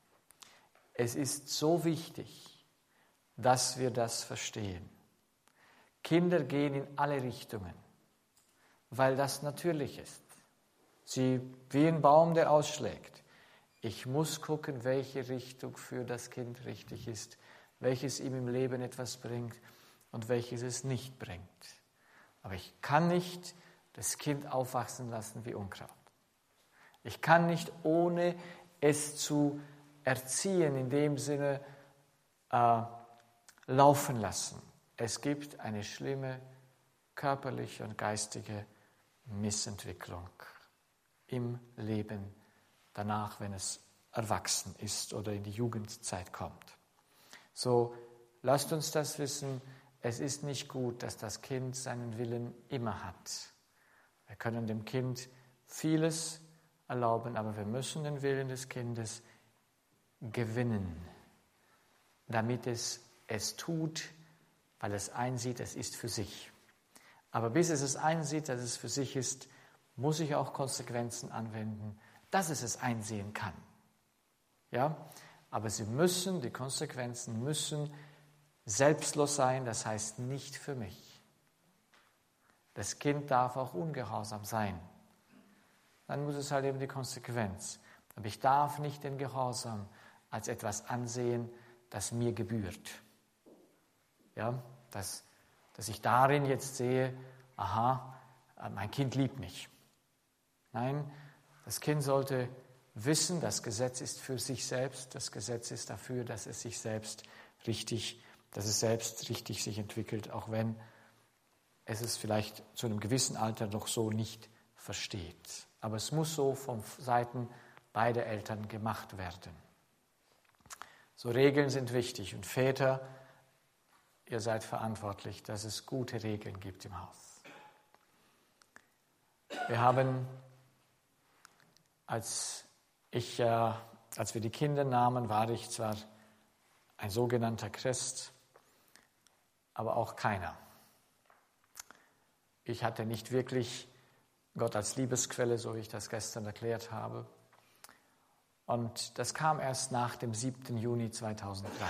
Es ist so wichtig, dass wir das verstehen. Kinder gehen in alle Richtungen, weil das natürlich ist. Sie wie ein Baum, der ausschlägt. Ich muss gucken, welche Richtung für das Kind richtig ist, welches ihm im Leben etwas bringt und welches es nicht bringt. Aber ich kann nicht das Kind aufwachsen lassen wie Unkraut. Ich kann nicht, ohne es zu erziehen, in dem Sinne äh, laufen lassen. Es gibt eine schlimme körperliche und geistige Missentwicklung im Leben danach, wenn es erwachsen ist oder in die Jugendzeit kommt. So, lasst uns das wissen, es ist nicht gut, dass das Kind seinen Willen immer hat. Wir können dem Kind vieles erlauben, aber wir müssen den Willen des Kindes gewinnen, damit es es tut, weil es einsieht, es ist für sich. Aber bis es es einsieht, dass es für sich ist, muss ich auch Konsequenzen anwenden, dass es es einsehen kann. Ja? Aber sie müssen, die Konsequenzen müssen selbstlos sein, das heißt nicht für mich. Das Kind darf auch ungehorsam sein. Dann muss es halt eben die Konsequenz. Aber ich darf nicht den Gehorsam als etwas ansehen, das mir gebührt. Ja, dass, dass ich darin jetzt sehe, aha, mein Kind liebt mich. Nein, das Kind sollte wissen, das Gesetz ist für sich selbst, das Gesetz ist dafür, dass es sich selbst richtig, dass es selbst richtig sich entwickelt, auch wenn es es vielleicht zu einem gewissen Alter noch so nicht versteht. Aber es muss so von Seiten beider Eltern gemacht werden. So Regeln sind wichtig und Väter, ihr seid verantwortlich, dass es gute Regeln gibt im Haus. Wir haben, als ich, äh, als wir die Kinder nahmen, war ich zwar ein sogenannter Christ, aber auch keiner. Ich hatte nicht wirklich Gott als Liebesquelle, so wie ich das gestern erklärt habe. Und das kam erst nach dem siebten Juni zweitausenddrei.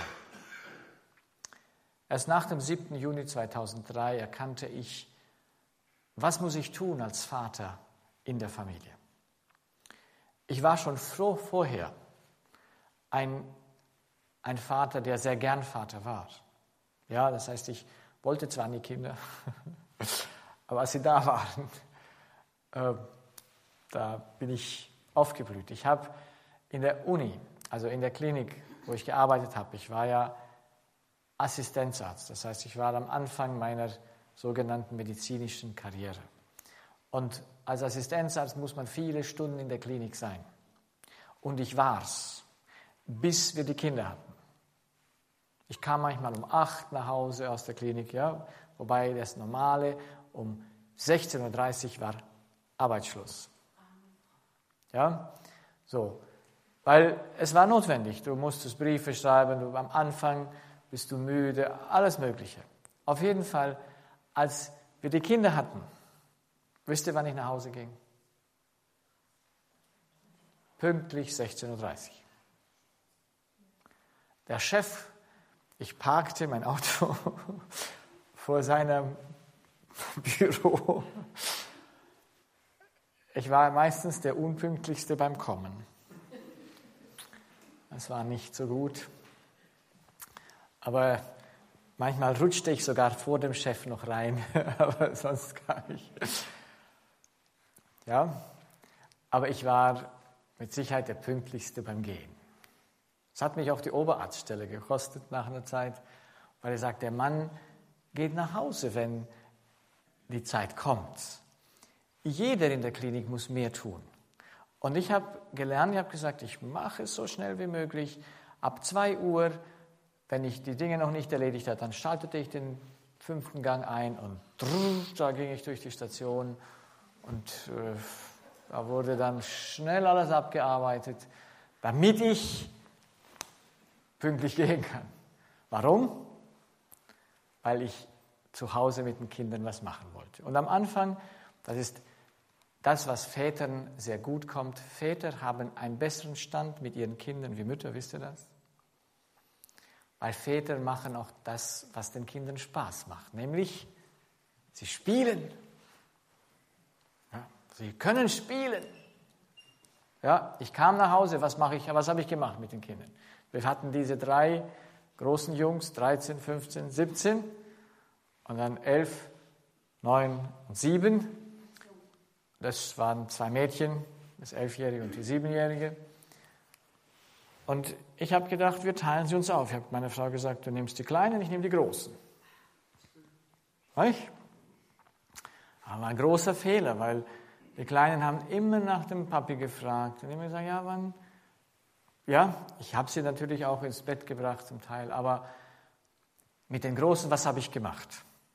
Erst nach dem siebten Juni zweitausenddrei erkannte ich, was muss ich tun als Vater in der Familie. Ich war schon froh vorher ein, ein Vater, der sehr gern Vater war. Ja, das heißt, ich wollte zwar nie Kinder, aber als sie da waren, äh, da bin ich aufgeblüht. Ich habe in der Uni, also in der Klinik, wo ich gearbeitet habe, ich war ja Assistenzarzt. Das heißt, ich war am Anfang meiner sogenannten medizinischen Karriere. Und als Assistenzarzt muss man viele Stunden in der Klinik sein. Und ich war's, bis wir die Kinder hatten. Ich kam manchmal um acht nach Hause aus der Klinik, ja, wobei das Normale um sechzehn Uhr dreißig war Arbeitsschluss. Ja, So, weil es war notwendig. Du musstest Briefe schreiben, du, am Anfang bist du müde, alles Mögliche. Auf jeden Fall, als wir die Kinder hatten, wisst ihr, wann ich nach Hause ging? Pünktlich sechzehn Uhr dreißig. Der Chef, ich parkte mein Auto vor seinem Büro. Ich war meistens der Unpünktlichste beim Kommen. Das war nicht so gut. Aber manchmal rutschte ich sogar vor dem Chef noch rein, aber sonst gar nicht. Ja, aber ich war mit Sicherheit der Pünktlichste beim Gehen. Es hat mich auch die Oberarztstelle gekostet nach einer Zeit, weil er sagt, der Mann geht nach Hause, wenn die Zeit kommt. Jeder in der Klinik muss mehr tun. Und ich habe gelernt, ich habe gesagt, ich mache es so schnell wie möglich. Ab zwei Uhr, wenn ich die Dinge noch nicht erledigt habe, dann schaltete ich den fünften Gang ein und drrr, da ging ich durch die Station und äh, da wurde dann schnell alles abgearbeitet, damit ich pünktlich gehen kann. Warum? Weil ich zu Hause mit den Kindern was machen wollte. Und am Anfang, das ist das, was Vätern sehr gut kommt, Väter haben einen besseren Stand mit ihren Kindern wie Mütter, wisst ihr das? Weil Väter machen auch das, was den Kindern Spaß macht, nämlich sie spielen. Ja, sie können spielen. Ja, ich kam nach Hause, was mache ich? Was habe ich gemacht mit den Kindern? Wir hatten diese drei großen Jungs, dreizehn, fünfzehn, siebzehn und dann elf, neun und sieben. Das waren zwei Mädchen, das Elfjährige und die Siebenjährige. Und ich habe gedacht, wir teilen sie uns auf. Ich habe meiner Frau gesagt, du nimmst die Kleinen, ich nehme die Großen. Nicht? Das war ein großer Fehler, weil die Kleinen haben immer nach dem Papi gefragt. Und immer gesagt, ja, wann? Ja, ich habe sie natürlich auch ins Bett gebracht zum Teil, aber mit den Großen, was habe ich gemacht?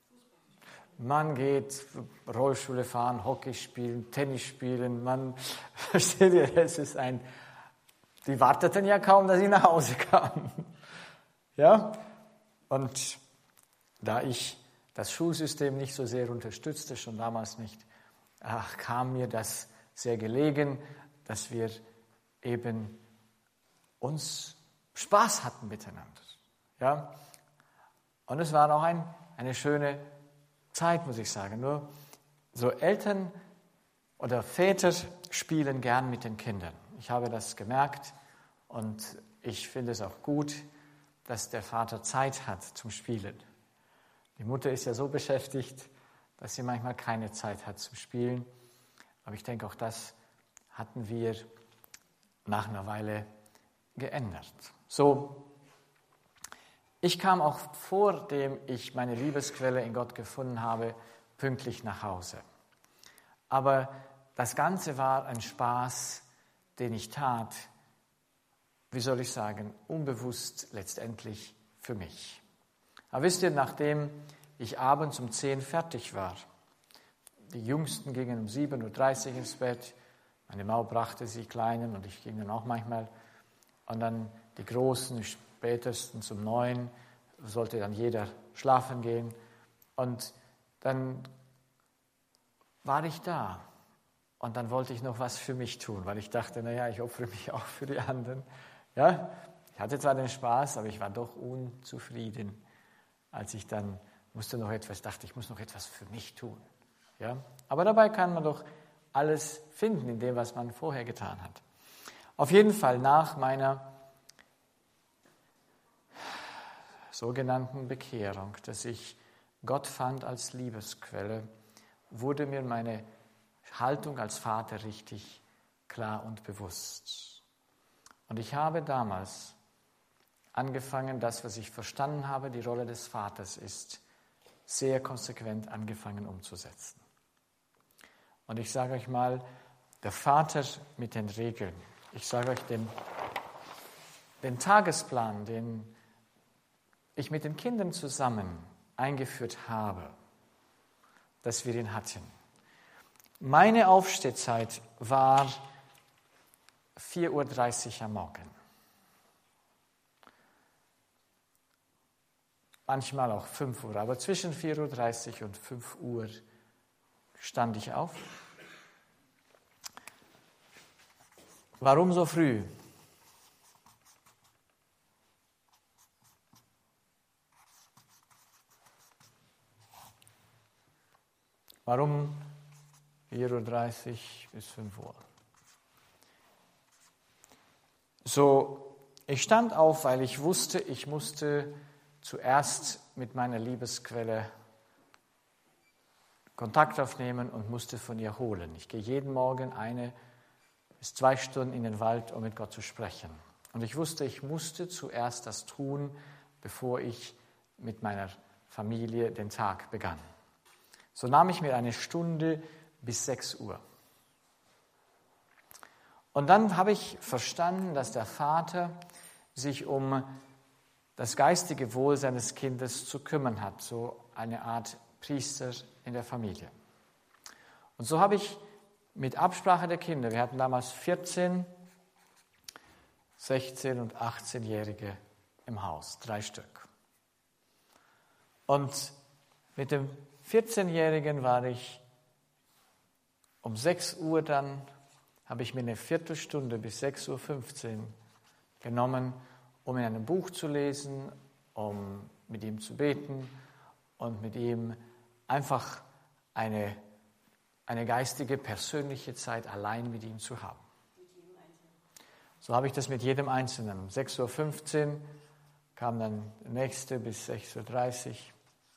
Man geht Rollschuhe fahren, Hockey spielen, Tennis spielen, man, versteht ihr, es ist ein, die warteten ja kaum, dass ich nach Hause kam. Ja, und da ich das Schulsystem nicht so sehr unterstützte, schon damals nicht, ach, kam mir das sehr gelegen, dass wir eben uns Spaß hatten miteinander. Ja? Und es war auch ein, eine schöne Zeit, muss ich sagen. Nur so Eltern oder Väter spielen gern mit den Kindern. Ich habe das gemerkt und ich finde es auch gut, dass der Vater Zeit hat zum Spielen. Die Mutter ist ja so beschäftigt, dass sie manchmal keine Zeit hat zum Spielen. Aber ich denke, auch das hatten wir nach einer Weile geändert. So, ich kam auch vor dem ich meine Liebesquelle in Gott gefunden habe, pünktlich nach Hause. Aber das Ganze war ein Spaß, den ich tat, wie soll ich sagen, unbewusst letztendlich für mich. Aber wisst ihr, nachdem ich abends um zehn fertig war, die Jüngsten gingen um sieben Uhr dreißig ins Bett, meine Frau brachte sie Kleinen und ich ging dann auch manchmal. Und dann die Großen, spätestens um neun, sollte dann jeder schlafen gehen. Und dann war ich da. Und dann wollte ich noch was für mich tun, weil ich dachte, naja, ich opfere mich auch für die anderen. Ja, ich hatte zwar den Spaß, aber ich war doch unzufrieden, als ich dann musste noch etwas, dachte, ich muss noch etwas für mich tun. Ja, aber dabei kann man doch alles finden in dem, was man vorher getan hat. Auf jeden Fall nach meiner sogenannten Bekehrung, dass ich Gott fand als Liebesquelle, wurde mir meine Haltung als Vater richtig klar und bewusst. Und ich habe damals angefangen, das, was ich verstanden habe, die Rolle des Vaters ist, sehr konsequent angefangen umzusetzen. Und ich sage euch mal, der Vater mit den Regeln, ich sage euch den, den Tagesplan, den ich mit den Kindern zusammen eingeführt habe, dass wir ihn hatten. Meine Aufstehzeit war vier Uhr dreißig am Morgen. Manchmal auch fünf Uhr, aber zwischen vier Uhr dreißig und fünf Uhr stand ich auf. Warum so früh? Warum vier Uhr dreißig bis fünf Uhr? So, ich stand auf, weil ich wusste, ich musste zuerst mit meiner Liebesquelle Kontakt aufnehmen und musste von ihr holen. Ich gehe jeden Morgen eine bis zwei Stunden in den Wald, um mit Gott zu sprechen. Und ich wusste, ich musste zuerst das tun, bevor ich mit meiner Familie den Tag begann. So nahm ich mir eine Stunde bis sechs Uhr. Und dann habe ich verstanden, dass der Vater sich um das geistige Wohl seines Kindes zu kümmern hat, so eine Art Priester in der Familie. Und so habe ich mit Absprache der Kinder, wir hatten damals vierzehn, sechzehn und achtzehnjährige im Haus, drei Stück. Und mit dem vierzehnjährigen war ich um sechs Uhr dann, habe ich mir eine Viertelstunde bis sechs Uhr fünfzehn genommen, um in einem Buch zu lesen, um mit ihm zu beten und mit ihm einfach eine, eine geistige, persönliche Zeit allein mit ihm zu haben. So habe ich das mit jedem Einzelnen. Um sechs Uhr fünfzehn kam dann der nächste bis sechs Uhr dreißig.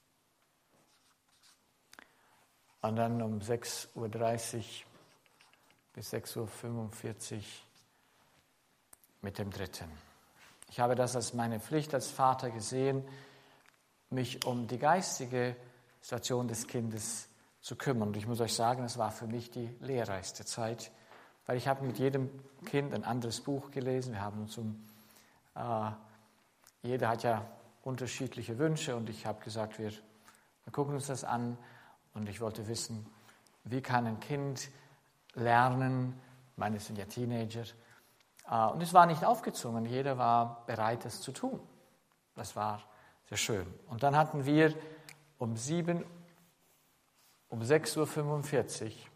Und dann um sechs Uhr dreißig bis sechs Uhr fünfundvierzig mit dem dritten. Ich habe das als meine Pflicht als Vater gesehen, mich um die geistige Situation des Kindes zu kümmern. Und ich muss euch sagen, es war für mich die lehrreichste Zeit, weil ich habe mit jedem Kind ein anderes Buch gelesen. Wir haben uns um, äh, jeder hat ja unterschiedliche Wünsche und ich habe gesagt, wir, wir gucken uns das an und ich wollte wissen, wie kann ein Kind lernen, meine sind ja Teenager, äh, und es war nicht aufgezwungen, jeder war bereit, das zu tun. Das war sehr schön. Und dann hatten wir um sieben, um sechs Uhr fünfundvierzig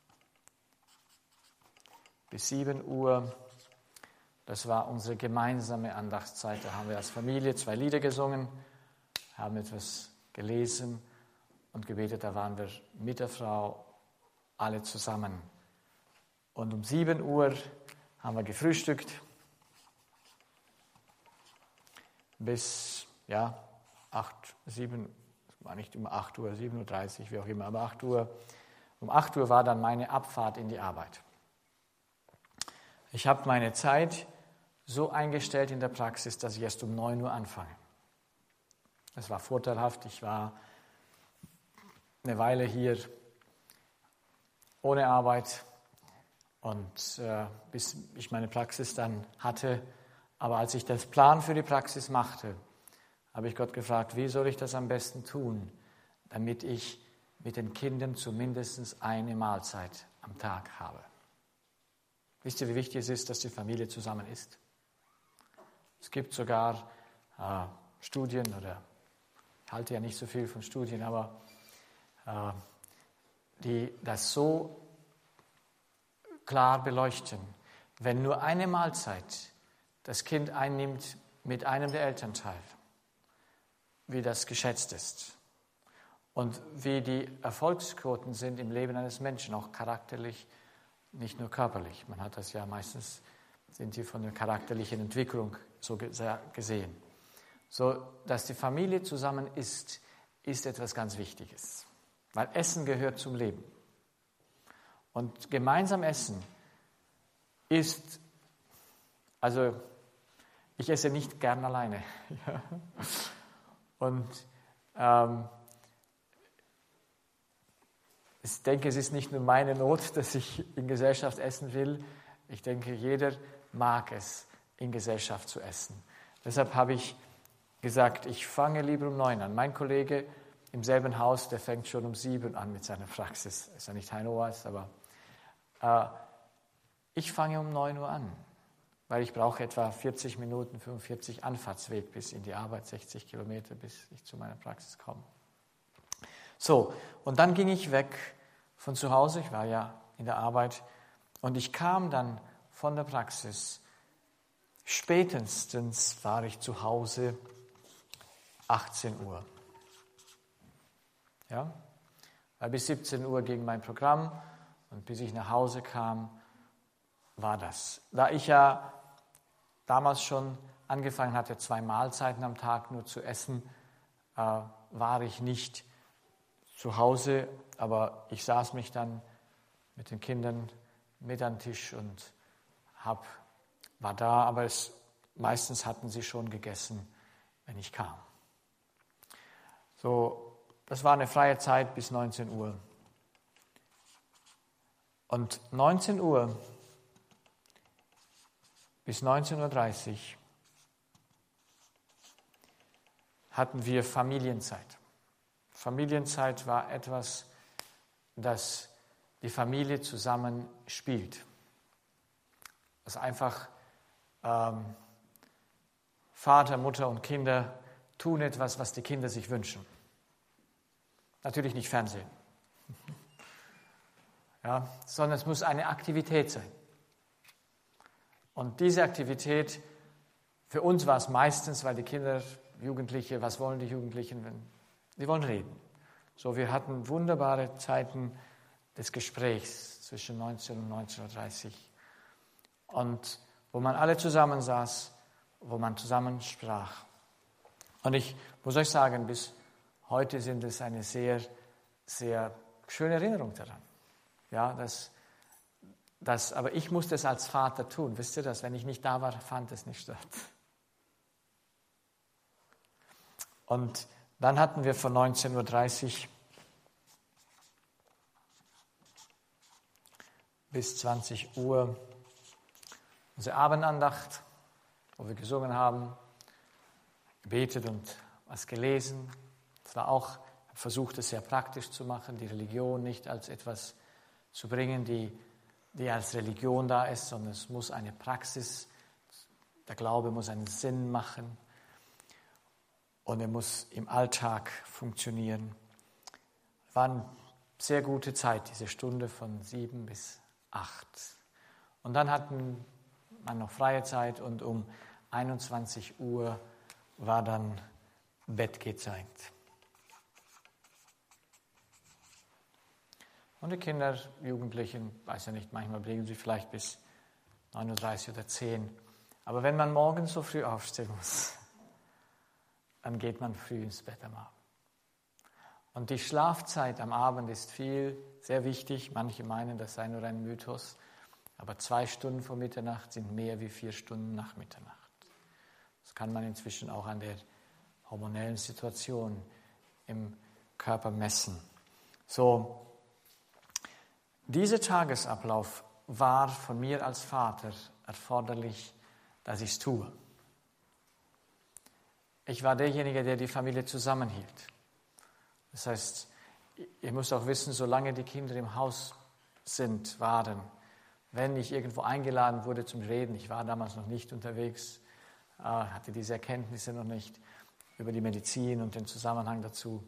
bis sieben Uhr, das war unsere gemeinsame Andachtszeit. Da haben wir als Familie zwei Lieder gesungen, haben etwas gelesen und gebetet. Da waren wir mit der Frau alle zusammen. Und um sieben Uhr haben wir gefrühstückt bis ja, acht, sieben, war nicht immer acht Uhr, sieben Uhr dreißig, wie auch immer, aber acht Uhr. Um acht Uhr war dann meine Abfahrt in die Arbeit. Ich habe meine Zeit so eingestellt in der Praxis, dass ich erst um neun Uhr anfange. Das war vorteilhaft. Ich war eine Weile hier ohne Arbeit und äh, bis ich meine Praxis dann hatte. Aber als ich das Plan für die Praxis machte, habe ich Gott gefragt, wie soll ich das am besten tun, damit ich mit den Kindern zumindest eine Mahlzeit am Tag habe. Wisst ihr, wie wichtig es ist, dass die Familie zusammen ist? Es gibt sogar äh, Studien, oder ich halte ja nicht so viel von Studien, aber äh, die das so klar beleuchten. Wenn nur eine Mahlzeit das Kind einnimmt mit einem der Elternteile, wie das geschätzt ist und wie die Erfolgsquoten sind im Leben eines Menschen, auch charakterlich, nicht nur körperlich. Man hat das ja meistens, sind die von der charakterlichen Entwicklung so gesehen. So, dass die Familie zusammen isst, ist etwas ganz Wichtiges. Weil Essen gehört zum Leben. Und gemeinsam essen ist, also ich esse nicht gern alleine. Und ähm, ich denke, es ist nicht nur meine Not, dass ich in Gesellschaft essen will. Ich denke, jeder mag es, in Gesellschaft zu essen. Deshalb habe ich gesagt, ich fange lieber um neun an. Mein Kollege im selben Haus, der fängt schon um sieben an mit seiner Praxis. Ist ja nicht Heino was, aber äh, ich fange um neun Uhr an, weil ich brauche etwa vierzig Minuten, fünfundvierzig Anfahrtsweg bis in die Arbeit, sechzig Kilometer, bis ich zu meiner Praxis komme. So, und dann ging ich weg von zu Hause, ich war ja in der Arbeit, und ich kam dann von der Praxis. Spätestens war ich zu Hause achtzehn Uhr. Ja? Weil bis siebzehn Uhr ging mein Programm und bis ich nach Hause kam, war das. Da ich ja damals schon angefangen hatte, zwei Mahlzeiten am Tag nur zu essen, äh, war ich nicht zu Hause, aber ich saß mich dann mit den Kindern mit an den Tisch und hab, war da, aber es, meistens hatten sie schon gegessen, wenn ich kam. So, das war eine freie Zeit bis neunzehn Uhr. Und neunzehn Uhr bis neunzehn Uhr dreißig hatten wir Familienzeit. Familienzeit war etwas, das die Familie zusammen spielt. Das einfach ähm, Vater, Mutter und Kinder tun etwas, was die Kinder sich wünschen. Natürlich nicht Fernsehen, ja, sondern es muss eine Aktivität sein. Und diese Aktivität, für uns war es meistens, weil die Kinder, Jugendliche, was wollen die Jugendlichen? Wenn, die wollen reden. So, wir hatten wunderbare Zeiten des Gesprächs zwischen neunzehn und neunzehn Uhr dreißig. Und wo man alle zusammensaß, wo man zusammen sprach. Und ich muss euch sagen, bis heute sind es eine sehr, sehr schöne Erinnerung daran. Ja, das, das, aber ich musste es als Vater tun. Wisst ihr das? Wenn ich nicht da war, fand es nicht statt. Und dann hatten wir von neunzehn Uhr dreißig bis zwanzig Uhr unsere Abendandacht, wo wir gesungen haben, gebetet und was gelesen. Es war auch, ich habe versucht, es sehr praktisch zu machen, die Religion nicht als etwas zu bringen, die, die als Religion da ist, sondern es muss eine Praxis, der Glaube muss einen Sinn machen und er muss im Alltag funktionieren. Es war eine sehr gute Zeit, diese Stunde von sieben bis acht. Und dann hatten wir noch freie Zeit und um einundzwanzig Uhr war dann Bettgehzeit. Und die Kinder, Jugendlichen, weiß ja nicht, manchmal bringen sie vielleicht bis neun Uhr dreißig oder zehn. Aber wenn man morgens so früh aufstehen muss, dann geht man früh ins Bett am Abend. Und die Schlafzeit am Abend ist viel, sehr wichtig. Manche meinen, das sei nur ein Mythos. Aber zwei Stunden vor Mitternacht sind mehr wie vier Stunden nach Mitternacht. Das kann man inzwischen auch an der hormonellen Situation im Körper messen. So, dieser Tagesablauf war von mir als Vater erforderlich, dass ich es tue. Ich war derjenige, der die Familie zusammenhielt. Das heißt, ihr müsst auch wissen, solange die Kinder im Haus sind, waren, wenn ich irgendwo eingeladen wurde zum Reden, ich war damals noch nicht unterwegs, hatte diese Erkenntnisse noch nicht über die Medizin und den Zusammenhang dazu.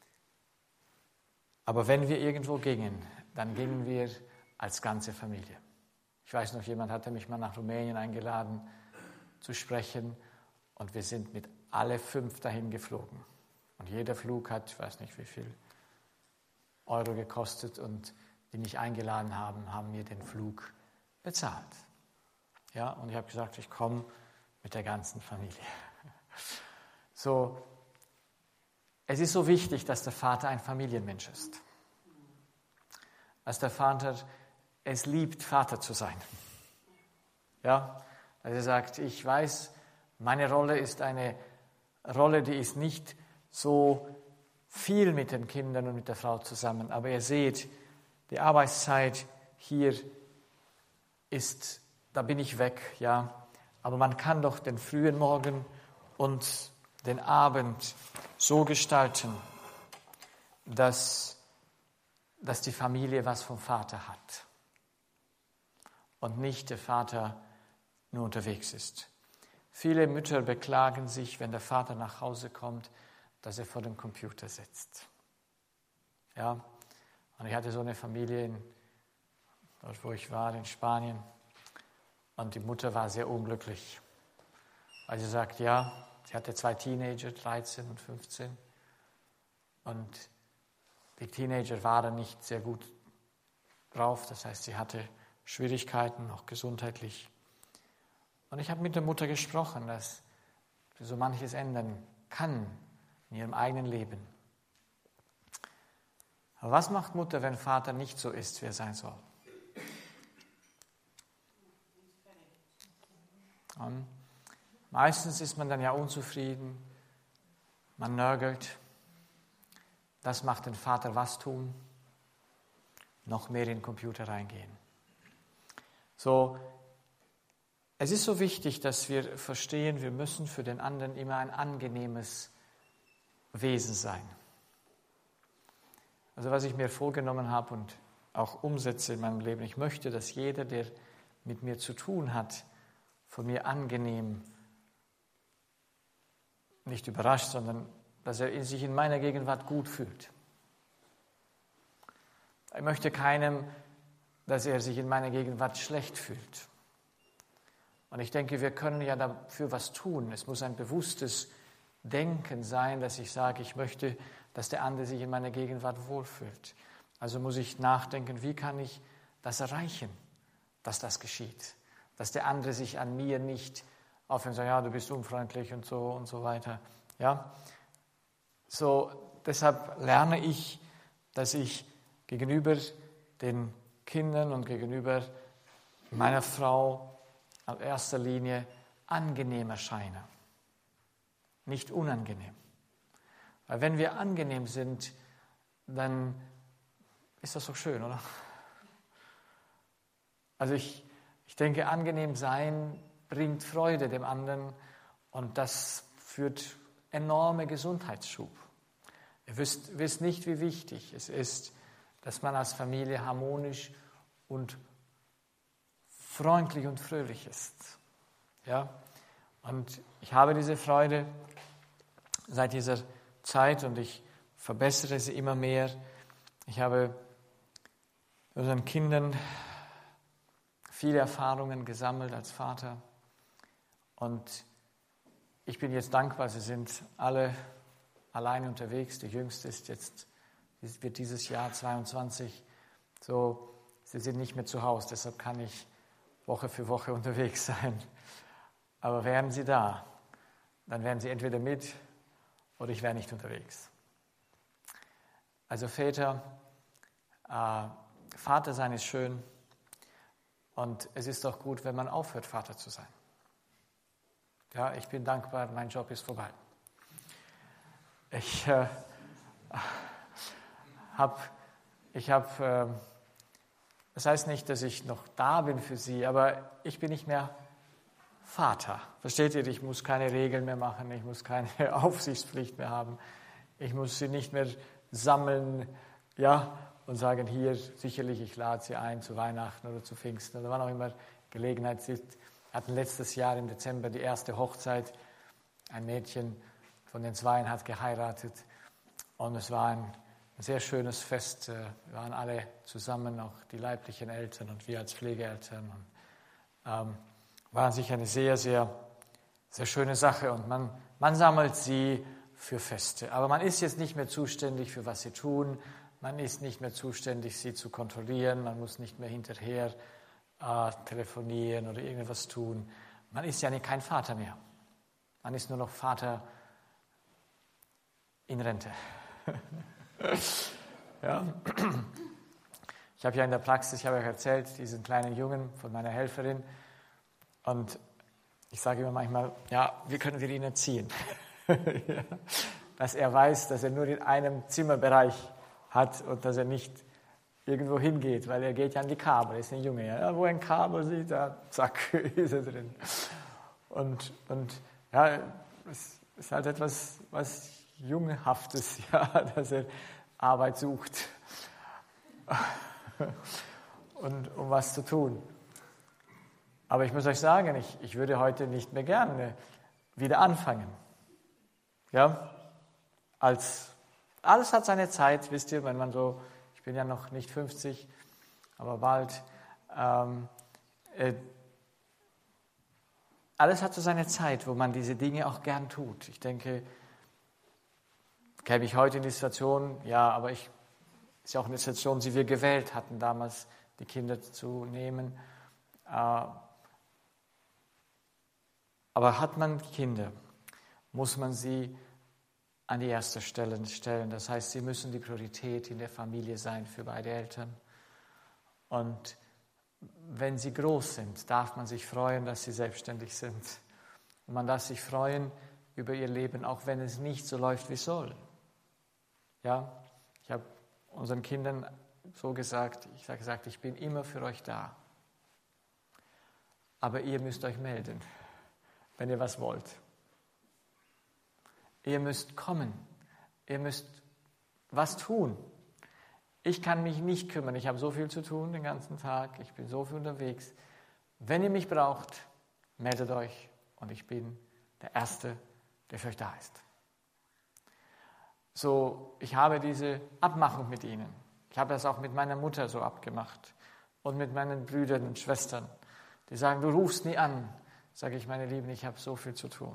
Aber wenn wir irgendwo gingen, dann gingen wir als ganze Familie. Ich weiß noch, jemand hatte mich mal nach Rumänien eingeladen zu sprechen und wir sind mit alle fünf dahin geflogen. Und jeder Flug hat, ich weiß nicht wie viel Euro gekostet und die mich eingeladen haben, haben mir den Flug bezahlt. Ja, und ich habe gesagt, ich komme mit der ganzen Familie. So, es ist so wichtig, dass der Vater ein Familienmensch ist. Dass der Vater es liebt, Vater zu sein. Ja, dass er sagt, ich weiß, meine Rolle ist eine Rolle, die ist nicht so viel mit den Kindern und mit der Frau zusammen. Aber ihr seht, die Arbeitszeit hier ist, da bin ich weg, ja. Aber man kann doch den frühen Morgen und den Abend so gestalten, dass, dass die Familie was vom Vater hat. und nicht der Vater nur unterwegs ist. Viele Mütter beklagen sich, wenn der Vater nach Hause kommt, dass er vor dem Computer sitzt. Ja, und ich hatte so eine Familie, in, dort wo ich war, in Spanien, und die Mutter war sehr unglücklich. Weil sie sagt, ja, sie hatte zwei Teenager, dreizehn und fünfzehn, und die Teenager waren nicht sehr gut drauf, das heißt, sie hatte Schwierigkeiten, auch gesundheitlich. Und ich habe mit der Mutter gesprochen, dass sie so manches ändern kann in ihrem eigenen Leben. Aber was macht Mutter, wenn Vater nicht so ist, wie er sein soll? Und meistens ist man dann ja unzufrieden, man nörgelt. Das macht den Vater was tun? Noch mehr in den Computer reingehen. So, es ist so wichtig, dass wir verstehen, wir müssen für den anderen immer ein angenehmes Wesen sein. Also was ich mir vorgenommen habe und auch umsetze in meinem Leben, ich möchte, dass jeder, der mit mir zu tun hat, von mir angenehm, nicht überrascht, sondern dass er sich in meiner Gegenwart gut fühlt. Ich möchte keinem, dass er sich in meiner Gegenwart schlecht fühlt. Und ich denke, wir können ja dafür was tun. Es muss ein bewusstes Denken sein, dass ich sage, ich möchte, dass der andere sich in meiner Gegenwart wohlfühlt. Also muss ich nachdenken, wie kann ich das erreichen, dass das geschieht. Dass der andere sich an mir nicht aufhört und sagt, ja, du bist unfreundlich und so und so weiter. Ja? So, deshalb lerne ich, dass ich gegenüber den Kindern und gegenüber meiner Frau in erster Linie angenehm erscheine, nicht unangenehm. Weil wenn wir angenehm sind, dann ist das doch schön, oder? Also ich, ich denke, angenehm sein bringt Freude dem anderen und das führt enorme Gesundheitsschub. Ihr wisst, wisst nicht, wie wichtig es ist, dass man als Familie harmonisch und freundlich und fröhlich ist. Ja? Und ich habe diese Freude seit dieser Zeit und ich verbessere sie immer mehr. Ich habe mit unseren Kindern viele Erfahrungen gesammelt als Vater und ich bin jetzt dankbar, sie sind alle alleine unterwegs. Der Jüngste ist jetzt, wird dieses Jahr zweiundzwanzig. So, sie sind nicht mehr zu Hause, deshalb kann ich Woche für Woche unterwegs sein. Aber wären sie da, dann wären sie entweder mit oder ich wäre nicht unterwegs. Also Väter, äh, Vater sein ist schön und es ist doch gut, wenn man aufhört, Vater zu sein. Ja, ich bin dankbar, mein Job ist vorbei. Ich äh, habe, ich hab, äh, das heißt nicht, dass ich noch da bin für Sie, aber ich bin nicht mehr Vater. Versteht ihr? Ich muss keine Regeln mehr machen, ich muss keine Aufsichtspflicht mehr haben. Ich muss sie nicht mehr sammeln, ja, und sagen, hier, sicherlich, ich lade Sie ein zu Weihnachten oder zu Pfingsten oder wann auch immer Gelegenheit ist. Wir hatten letztes Jahr im Dezember die erste Hochzeit. Ein Mädchen von den Zweien hat geheiratet und es war ein sehr schönes Fest. Wir waren alle zusammen, auch die leiblichen Eltern und wir als Pflegeeltern. Und, ähm, war an sich eine sehr, sehr, sehr schöne Sache und man, man sammelt sie für Feste. Aber man ist jetzt nicht mehr zuständig für was sie tun. Man ist nicht mehr zuständig, sie zu kontrollieren. Man muss nicht mehr hinterher äh, telefonieren oder irgendwas tun. Man ist ja nicht kein Vater mehr. Man ist nur noch Vater in Rente. Ja. Ich habe ja in der Praxis, ich habe euch erzählt, diesen kleinen Jungen von meiner Helferin. Und ich sage immer manchmal, ja, wie können wir ihn erziehen? Ja, dass er weiß, dass er nur in einem Zimmerbereich hat und dass er nicht irgendwo hingeht, weil er geht ja an die Kabel, er ist ein Junge. Ja, wo ein Kabel sieht, da zack, ist er drin. Und, und ja, es ist halt etwas, was Junghaftes, ja, dass er Arbeit sucht und um was zu tun. Aber ich muss euch sagen, ich, ich würde heute nicht mehr gerne wieder anfangen. Ja, als, alles hat seine Zeit, wisst ihr, wenn man so, ich bin ja noch nicht fünfzig, aber bald, ähm, äh, alles hat so seine Zeit, wo man diese Dinge auch gern tut. Ich denke, käme ich heute in die Situation, ja, aber ich, ist ja auch eine Situation, die wir gewählt hatten, damals die Kinder zu nehmen. Äh, aber hat man Kinder, muss man sie an die erste Stelle stellen. Das heißt, sie müssen die Priorität in der Familie sein für beide Eltern. Und wenn sie groß sind, darf man sich freuen, dass sie selbstständig sind. Und man darf sich freuen über ihr Leben, auch wenn es nicht so läuft, wie es soll. Ja, ich habe unseren Kindern so gesagt, ich habe gesagt, ich bin immer für euch da. Aber ihr müsst euch melden, wenn ihr was wollt. Ihr müsst kommen. Ihr müsst was tun. Ich kann mich nicht kümmern. Ich habe so viel zu tun den ganzen Tag. Ich bin so viel unterwegs. Wenn ihr mich braucht, meldet euch und ich bin der Erste, der für euch da ist. So, ich habe diese Abmachung mit ihnen. Ich habe das auch mit meiner Mutter so abgemacht und mit meinen Brüdern und Schwestern. Die sagen, du rufst nie an. Sage ich, meine Lieben, ich habe so viel zu tun.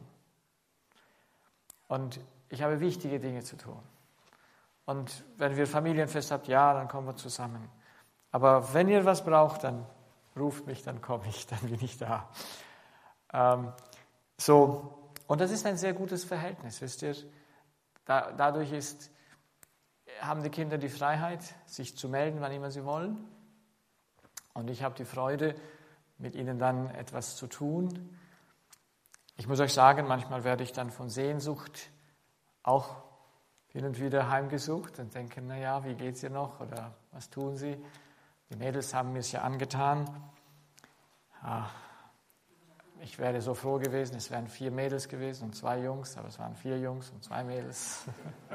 Und ich habe wichtige Dinge zu tun. Und wenn wir Familienfest habt, ja, dann kommen wir zusammen. Aber wenn ihr was braucht, dann ruft mich, dann komme ich, dann bin ich da. Ähm, so, und das ist ein sehr gutes Verhältnis, wisst ihr. Da, dadurch ist, haben die Kinder die Freiheit, sich zu melden, wann immer sie wollen. Und ich habe die Freude, mit ihnen dann etwas zu tun. Ich muss euch sagen, manchmal werde ich dann von Sehnsucht auch hin und wieder heimgesucht und denke, naja, wie geht's ihr noch oder was tun sie? Die Mädels haben mir es ja angetan. Ja, ich wäre so froh gewesen, es wären vier Mädels gewesen und zwei Jungs, aber es waren vier Jungs und zwei Mädels.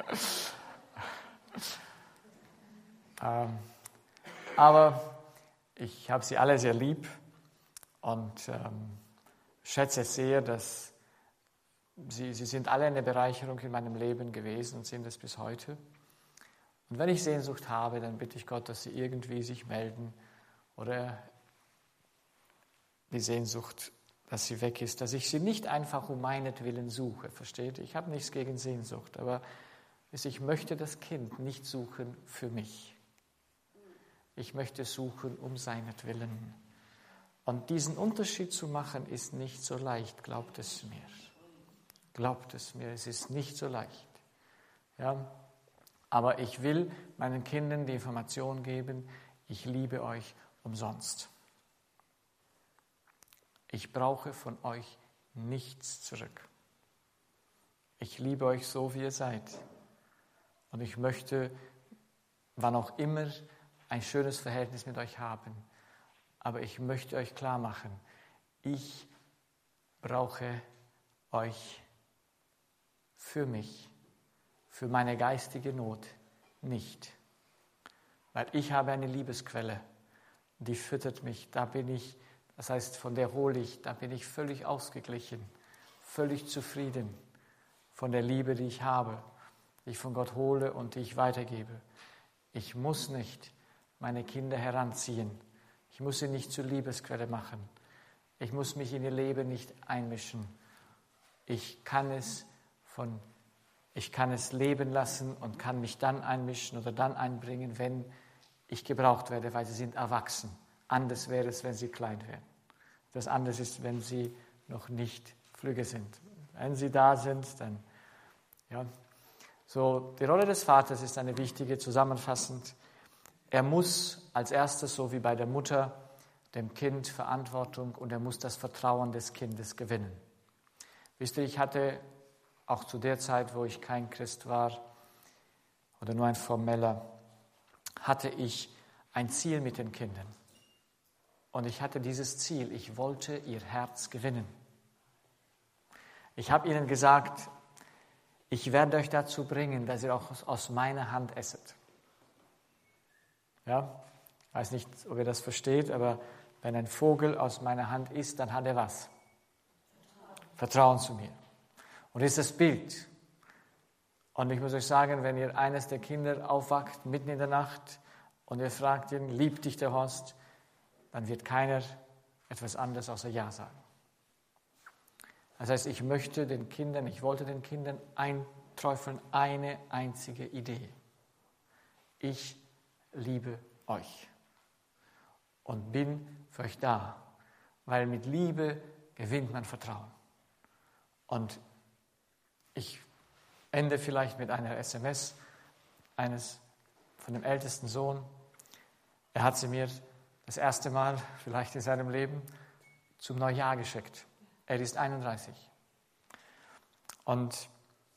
ähm, aber ich habe sie alle sehr lieb und ähm, schätze es sehr, dass sie, sie sind alle eine Bereicherung in meinem Leben gewesen und sind es bis heute. Und wenn ich Sehnsucht habe, dann bitte ich Gott, dass sie irgendwie sich melden oder die Sehnsucht, dass sie weg ist, dass ich sie nicht einfach um meinetwillen suche, versteht ihr? Ich habe nichts gegen Sehnsucht, aber ich möchte das Kind nicht suchen für mich. Ich möchte suchen um seinetwillen. Und diesen Unterschied zu machen, ist nicht so leicht, glaubt es mir. Glaubt es mir, es ist nicht so leicht. Ja? Aber ich will meinen Kindern die Information geben, ich liebe euch umsonst. Ich brauche von euch nichts zurück. Ich liebe euch so, wie ihr seid. Und ich möchte, wann auch immer, ein schönes Verhältnis mit euch haben. Aber ich möchte euch klar machen, ich brauche euch für mich, für meine geistige Not nicht. Weil ich habe eine Liebesquelle, die füttert mich, da bin ich, das heißt, von der hole ich, da bin ich völlig ausgeglichen, völlig zufrieden von der Liebe, die ich habe, die ich von Gott hole und die ich weitergebe. Ich muss nicht meine Kinder heranziehen. Ich muss sie nicht zur Liebesquelle machen. Ich muss mich in ihr Leben nicht einmischen. Ich kann es von, ich kann es leben lassen und kann mich dann einmischen oder dann einbringen, wenn ich gebraucht werde, weil sie sind erwachsen. Anders wäre es, wenn sie klein wären. Das anders ist, wenn sie noch nicht flügge sind. Wenn sie da sind, dann, ja. So, die Rolle des Vaters ist eine wichtige, zusammenfassend. Er muss als erstes, so wie bei der Mutter, dem Kind Verantwortung und er muss das Vertrauen des Kindes gewinnen. Wisst ihr, ich hatte auch zu der Zeit, wo ich kein Christ war oder nur ein Formeller, hatte ich ein Ziel mit den Kindern. Und ich hatte dieses Ziel, ich wollte ihr Herz gewinnen. Ich habe ihnen gesagt, ich werde euch dazu bringen, dass ihr auch aus meiner Hand esset. Ja, ich weiß nicht, ob ihr das versteht, aber Wenn ein Vogel aus meiner Hand isst, dann hat er was? Vertrauen zu mir. Und das ist das Bild. Und ich muss euch sagen, wenn ihr eines der Kinder aufwacht, mitten in der Nacht, und ihr fragt ihn, liebt dich der Horst, dann wird keiner etwas anderes außer Ja sagen. Das heißt, ich möchte den Kindern, ich wollte den Kindern einträufeln, eine einzige Idee. Ich liebe euch und bin für euch da, weil mit Liebe gewinnt man Vertrauen. Und ich ende vielleicht mit einer S M S eines von dem ältesten Sohn. Er hat sie mir das erste Mal, vielleicht in seinem Leben, zum Neujahr geschickt. Er ist einunddreißig. Und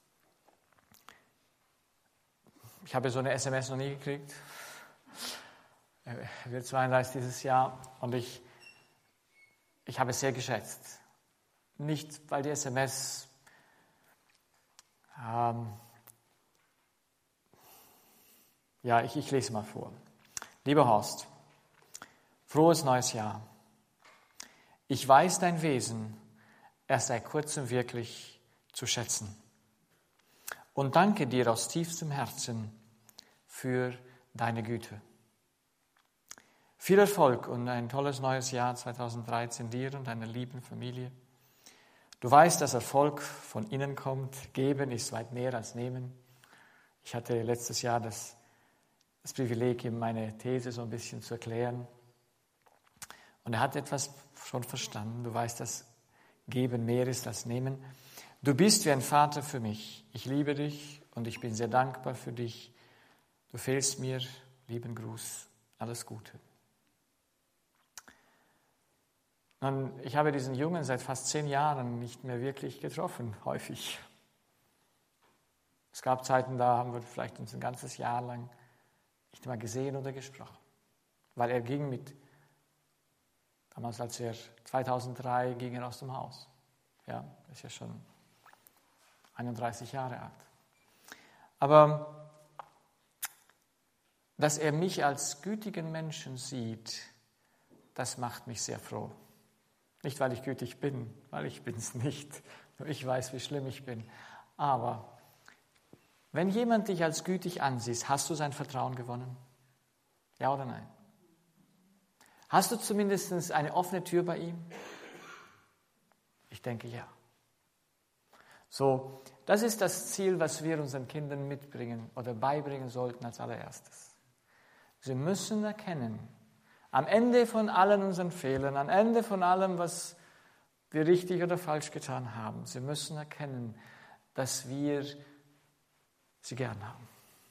ich habe so eine S M S noch nie gekriegt. Er wird zweiunddreißig dieses Jahr und ich, ich habe es sehr geschätzt. Nicht, weil die S M S ähm, ja, ich, ich lese mal vor. Lieber Horst, frohes neues Jahr. Ich weiß dein Wesen erst seit kurzem wirklich zu schätzen. Und danke dir aus tiefstem Herzen für deine Güte. Viel Erfolg und ein tolles neues Jahr zweitausenddreizehn dir und deiner lieben Familie. Du weißt, dass Erfolg von innen kommt. Geben ist weit mehr als nehmen. Ich hatte letztes Jahr das, das Privileg, ihm meine These so ein bisschen zu erklären. Und er hat etwas schon verstanden. Du weißt, dass Geben mehr ist als Nehmen. Du bist wie ein Vater für mich. Ich liebe dich und ich bin sehr dankbar für dich. Du fehlst mir. Lieben Gruß. Alles Gute. Und ich habe diesen Jungen seit fast zehn Jahren nicht mehr wirklich getroffen, häufig. Es gab Zeiten, da haben wir vielleicht uns ein ganzes Jahr lang nicht mal gesehen oder gesprochen. Weil er ging mit, damals als er zweitausenddrei ging er aus dem Haus. Ja, ist ja schon einunddreißig Jahre alt. Aber dass er mich als gütigen Menschen sieht, das macht mich sehr froh. Nicht, weil ich gütig bin, weil ich bin es nicht. Nur ich weiß, wie schlimm ich bin. Aber wenn jemand dich als gütig ansieht, hast du sein Vertrauen gewonnen? Ja oder nein? Hast du zumindest eine offene Tür bei ihm? Ich denke ja. So, das ist das Ziel, was wir unseren Kindern mitbringen oder beibringen sollten als allererstes. Sie müssen erkennen, am Ende von allen unseren Fehlern, am Ende von allem, was wir richtig oder falsch getan haben, sie müssen erkennen, dass wir sie gern haben.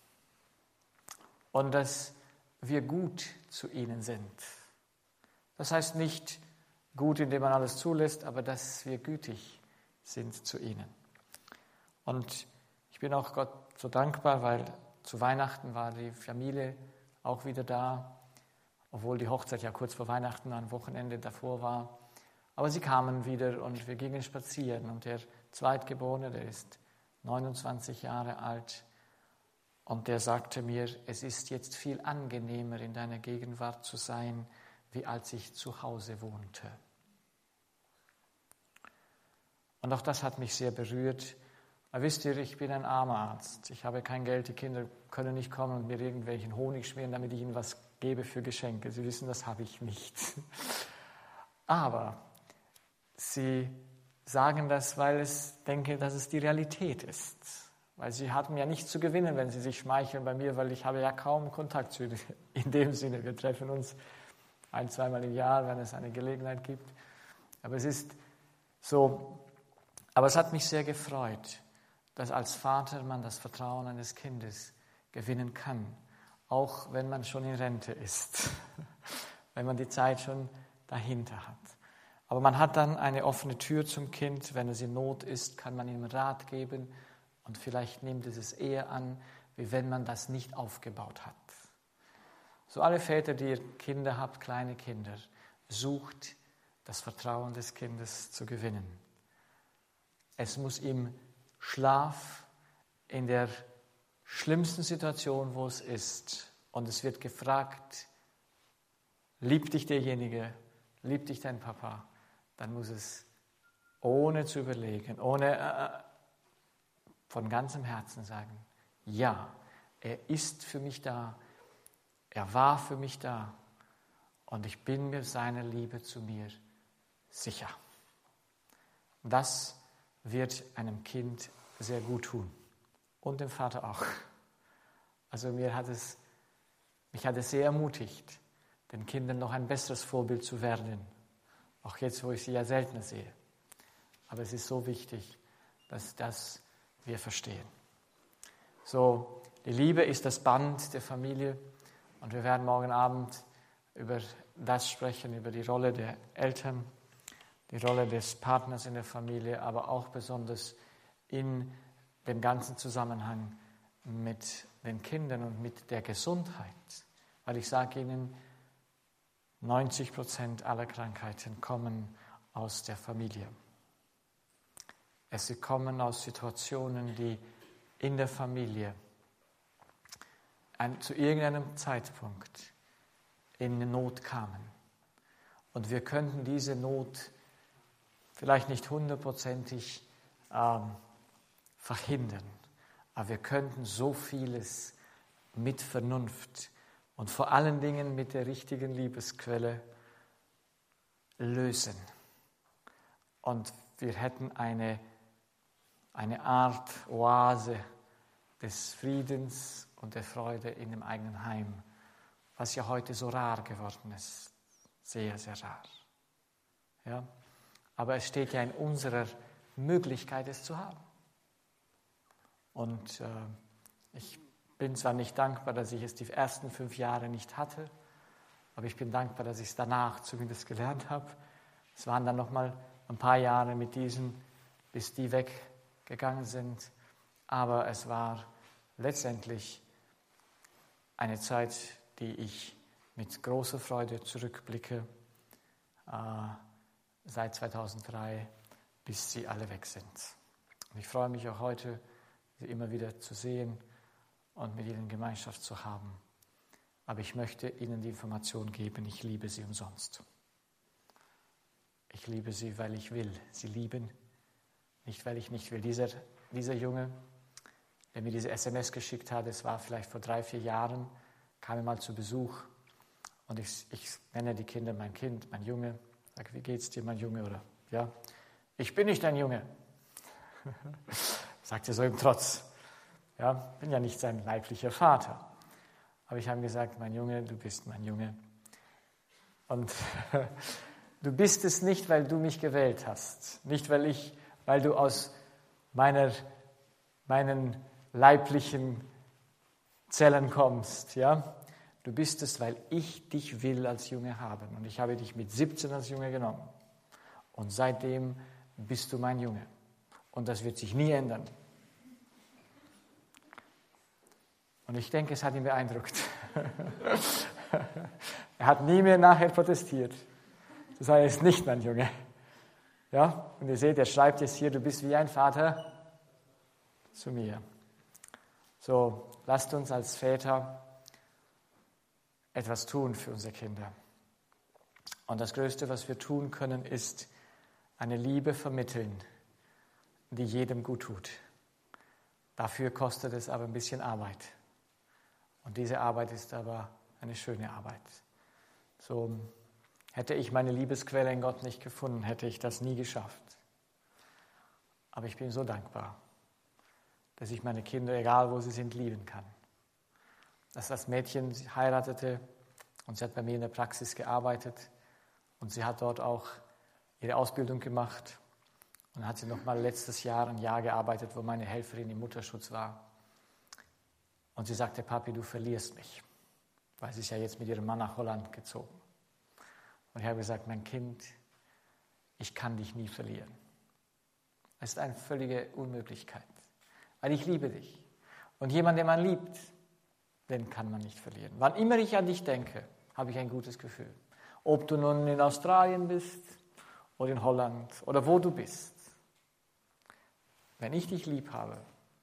Und dass wir gut zu ihnen sind. Das heißt nicht gut, indem man alles zulässt, aber dass wir gütig sind zu ihnen. Und ich bin auch Gott so dankbar, weil zu Weihnachten war die Familie auch wieder da, obwohl die Hochzeit ja kurz vor Weihnachten am Wochenende davor war. Aber sie kamen wieder und wir gingen spazieren. Und der Zweitgeborene, der ist neunundzwanzig Jahre alt, und der sagte mir, es ist jetzt viel angenehmer, in deiner Gegenwart zu sein, wie als ich zu Hause wohnte. Und auch das hat mich sehr berührt. Aber wisst ihr, ich bin ein armer Arzt. Ich habe kein Geld, die Kinder können nicht kommen und mir irgendwelchen Honig schmieren, damit ich ihnen was gebe für Geschenke. Sie wissen, das habe ich nicht. Aber sie sagen das, weil ich denke, dass es die Realität ist. Weil sie hatten ja nichts zu gewinnen, wenn sie sich schmeicheln bei mir, weil ich habe ja kaum Kontakt zu ihnen. In dem Sinne, wir treffen uns ein-, zweimal im Jahr, wenn es eine Gelegenheit gibt. Aber es ist so, aber es hat mich sehr gefreut, dass als Vater man das Vertrauen eines Kindes gewinnen kann, auch wenn man schon in Rente ist, wenn man die Zeit schon dahinter hat. Aber man hat dann eine offene Tür zum Kind. Wenn es in Not ist, kann man ihm Rat geben und vielleicht nimmt es es eher an, wie wenn man das nicht aufgebaut hat. So alle Väter, die ihr Kinder habt, kleine Kinder, sucht das Vertrauen des Kindes zu gewinnen. Es muss im Schlaf, in der schlimmsten Situation, wo es ist, und es wird gefragt, liebt dich derjenige, liebt dich dein Papa, dann muss es ohne zu überlegen, ohne äh, von ganzem Herzen sagen, ja, er ist für mich da, er war für mich da und ich bin mir seiner Liebe zu mir sicher. Das wird einem Kind sehr gut tun und dem Vater auch. Also mir hat es, mich hat es sehr ermutigt, den Kindern noch ein besseres Vorbild zu werden, auch jetzt, wo ich sie ja seltener sehe. Aber es ist so wichtig, dass das wir verstehen. So, die Liebe ist das Band der Familie und wir werden morgen Abend über das sprechen, über die Rolle der Eltern, die Rolle des Partners in der Familie, aber auch besonders in dem ganzen Zusammenhang mit den Kindern und mit der Gesundheit. Weil ich sage Ihnen, neunzig Prozent aller Krankheiten kommen aus der Familie. Sie kommen aus Situationen, die in der Familie ein, zu irgendeinem Zeitpunkt in Not kamen. Und wir könnten diese Not vielleicht nicht hundertprozentig ähm, verhindern, aber wir könnten so vieles mit Vernunft und vor allen Dingen mit der richtigen Liebesquelle lösen. Und wir hätten eine Eine Art Oase des Friedens und der Freude in dem eigenen Heim, was ja heute so rar geworden ist. Sehr, sehr rar. Ja? Aber es steht ja in unserer Möglichkeit, es zu haben. Und äh, ich bin zwar nicht dankbar, dass ich es die ersten fünf Jahre nicht hatte, aber ich bin dankbar, dass ich es danach zumindest gelernt habe. Es waren dann nochmal ein paar Jahre mit diesen, bis die weg gegangen sind, aber es war letztendlich eine Zeit, die ich mit großer Freude zurückblicke, äh, seit zweitausenddrei, bis sie alle weg sind. Und ich freue mich auch heute, sie immer wieder zu sehen und mit ihnen Gemeinschaft zu haben. Aber ich möchte ihnen die Information geben, ich liebe sie umsonst. Ich liebe sie, weil ich will. Sie lieben nicht, weil ich nicht will. Dieser, dieser Junge, der mir diese S M S geschickt hat, es war vielleicht vor drei, vier Jahren, kam er mal zu Besuch und ich, ich nenne die Kinder mein Kind, mein Junge. Sage, wie geht's dir, mein Junge? Oder, ja, ich bin nicht dein Junge. Sagt er so im Trotz. Ja, bin ja nicht sein leiblicher Vater. Aber ich habe gesagt, mein Junge, du bist mein Junge. Und du bist es nicht, weil du mich gewählt hast. Nicht, weil ich weil du aus meiner, meinen leiblichen Zellen kommst. Ja? Du bist es, weil ich dich will als Junge haben. Und ich habe dich mit siebzehn als Junge genommen. Und seitdem bist du mein Junge. Und das wird sich nie ändern. Und ich denke, es hat ihn beeindruckt. Er hat nie mehr nachher protestiert. Das heißt, er ist nicht mein Junge. Ja, und ihr seht, er schreibt jetzt hier, du bist wie ein Vater zu mir. So, lasst uns als Väter etwas tun für unsere Kinder. Und das Größte, was wir tun können, ist eine Liebe vermitteln, die jedem gut tut. Dafür kostet es aber ein bisschen Arbeit. Und diese Arbeit ist aber eine schöne Arbeit. So, hätte ich meine Liebesquelle in Gott nicht gefunden, hätte ich das nie geschafft. Aber ich bin so dankbar, dass ich meine Kinder, egal wo sie sind, lieben kann. Dass das Mädchen sie heiratete und sie hat bei mir in der Praxis gearbeitet und sie hat dort auch ihre Ausbildung gemacht und hat sie noch mal letztes Jahr ein Jahr gearbeitet, wo meine Helferin im Mutterschutz war. Und sie sagte, Papi, du verlierst mich, weil sie ist ja jetzt mit ihrem Mann nach Holland gezogen. Und ich habe gesagt, mein Kind, ich kann dich nie verlieren. Das ist eine völlige Unmöglichkeit, weil ich liebe dich. Und jemand, den man liebt, den kann man nicht verlieren. Wann immer ich an dich denke, habe ich ein gutes Gefühl. Ob du nun in Australien bist oder in Holland oder wo du bist. Wenn ich dich lieb habe,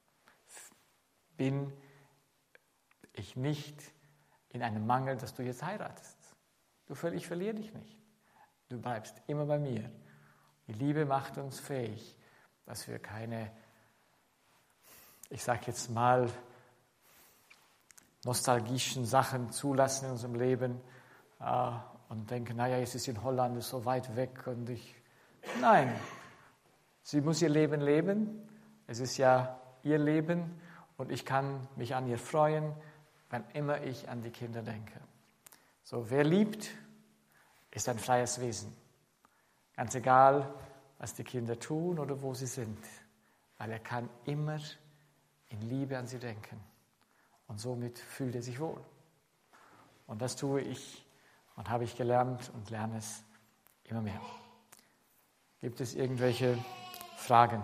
bin ich nicht in einem Mangel, dass du jetzt heiratest. Du, ich verliere dich nicht. Du bleibst immer bei mir. Die Liebe macht uns fähig, dass wir keine, ich sage jetzt mal, nostalgischen Sachen zulassen in unserem Leben äh, und denken, naja, jetzt ist in Holland, ist so weit weg und ich... Nein, sie muss ihr Leben leben. Es ist ja ihr Leben und ich kann mich an ihr freuen, wann immer ich an die Kinder denke. So, wer liebt, ist ein freies Wesen. Ganz egal, was die Kinder tun oder wo sie sind, weil er kann immer in Liebe an sie denken. Und somit fühlt er sich wohl. Und das tue ich und habe ich gelernt und lerne es immer mehr. Gibt es irgendwelche Fragen?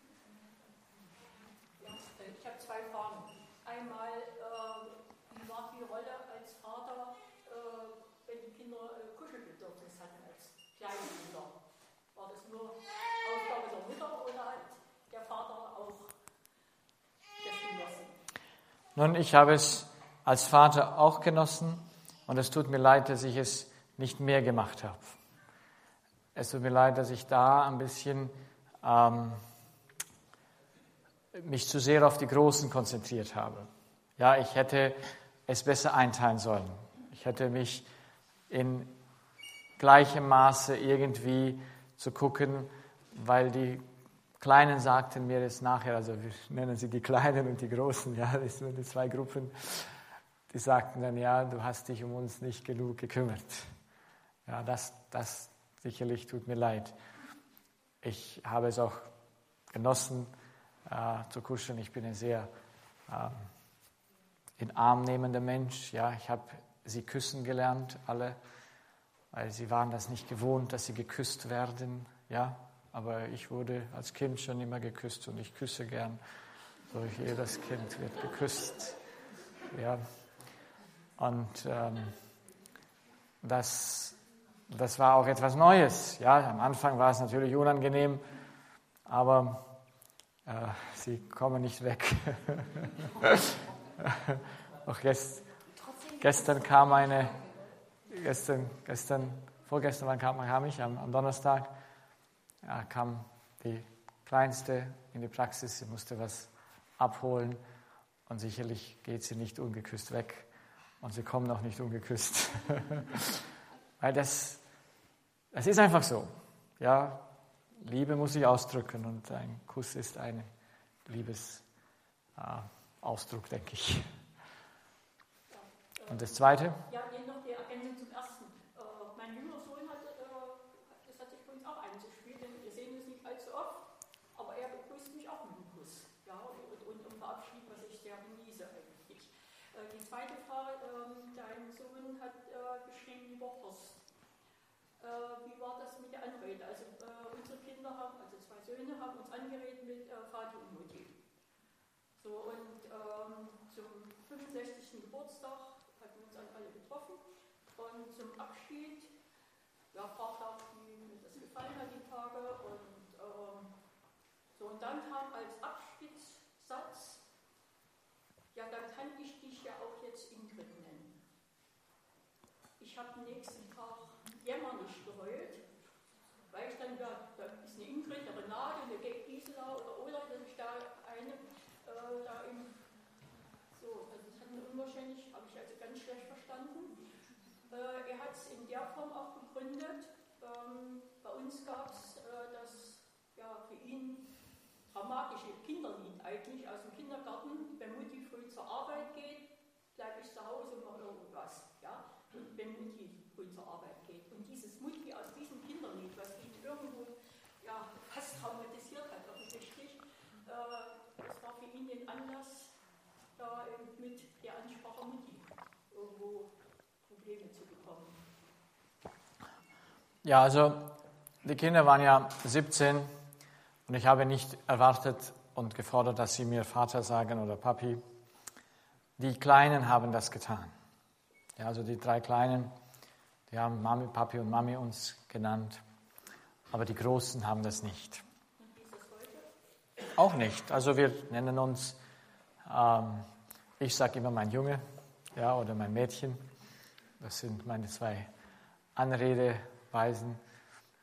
Ja, ich habe zwei Fragen. Einmal, äh, wie war die Rolle als Vater, äh, wenn die Kinder äh, Kuschelbedürfnis hatten als kleine Kinder? War das nur Aufgabe der Mutter oder hat der Vater auch das genossen? Nun, ich habe es als Vater auch genossen und es tut mir leid, dass ich es nicht mehr gemacht habe. Es tut mir leid, dass ich da ein bisschen ähm, mich zu sehr auf die Großen konzentriert habe. Ja, ich hätte es besser einteilen sollen. Ich hätte mich in gleichem Maße irgendwie zu gucken, weil die Kleinen sagten mir das nachher, also wir nennen sie die Kleinen und die Großen, ja, das sind die zwei Gruppen, die sagten dann, ja, du hast dich um uns nicht genug gekümmert. Ja, das, das sicherlich tut mir leid. Ich habe es auch genossen äh, zu kuscheln. Ich bin ein sehr äh, in Arm nehmender Mensch. Ja, ich habe sie küssen gelernt, alle, weil sie waren das nicht gewohnt, dass sie geküsst werden. Ja, aber ich wurde als Kind schon immer geküsst und ich küsse gern. So, jedes Kind wird geküsst. Ja, und ähm, das Das war auch etwas Neues. Ja, am Anfang war es natürlich unangenehm, aber äh, sie kommen nicht weg. Auch gest, gestern kam eine, gestern, gestern, vorgestern wann kam, kam ich, am, am Donnerstag, ja, kam die Kleinste in die Praxis, sie musste was abholen und sicherlich geht sie nicht ungeküsst weg und sie kommen auch nicht ungeküsst. Weil das, das ist einfach so. Ja, Liebe muss sich ausdrücken und ein Kuss ist ein Liebesausdruck, äh, denke ich. Und das Zweite? Ja, noch die Ergänzung zum Ersten. Äh, mein jüngerer Sohn hat, äh, das hat sich für uns auch einzuspielen, denn wir sehen es nicht allzu oft, aber er begrüßt mich auch mit einem Kuss. Ja, und, und, und verabschiedet, was ich sehr genieße eigentlich. Äh, die zweite Frage, äh, dein Sohn hat äh, geschrieben, lieber Horst. Äh, wie war das mit der Anrede? Also äh, unsere Kinder haben, also zwei Söhne, haben uns angeredet mit äh, Vati und Mutti. So, und ähm, zum fünfundsechzigsten Geburtstag hatten wir uns dann alle getroffen und zum Abschied, ja, fragte auch, wie mir das gefallen hat, die Tage. Und ähm, so, und dann kam als Abschiedssatz, ja, dann kann ich dich ja auch jetzt Ingrid nennen. Ich habe am nächsten Tag jämmerlich geheult, weil ich dann, ja, da ist eine Ingrid, eine Renate, eine Gisela oder oder, dass ich da eine, äh, da im, so, also das hat mir unwahrscheinlich, habe ich also ganz schlecht verstanden. Äh, er hat es in der Form auch begründet, ähm, bei uns gab es äh, das, ja, für ihn dramatische Kinderlied eigentlich aus dem Kindergarten, wenn Mutti früh zur Arbeit geht, bleibe ich zu Hause und mache irgendwas, ja, und wenn Mutti früh zur Arbeit geht. Und dieses Mutti aus diesem Kinderlied, was ihn irgendwo ja, fast traumatisiert hat, offensichtlich, äh, das war für ihn den Anlass, da mit der Ansprache Mutti irgendwo Probleme zu bekommen. Ja, also die Kinder waren ja siebzehn und ich habe nicht erwartet und gefordert, dass sie mir Vater sagen oder Papi. Die Kleinen haben das getan. Ja, also die drei Kleinen, die haben Mami, Papi und Mami uns genannt, aber die Großen haben das nicht. Und wie ist das heute? Auch nicht. Also wir nennen uns, ähm, ich sage immer mein Junge, ja, oder mein Mädchen. Das sind meine zwei Anredeweisen.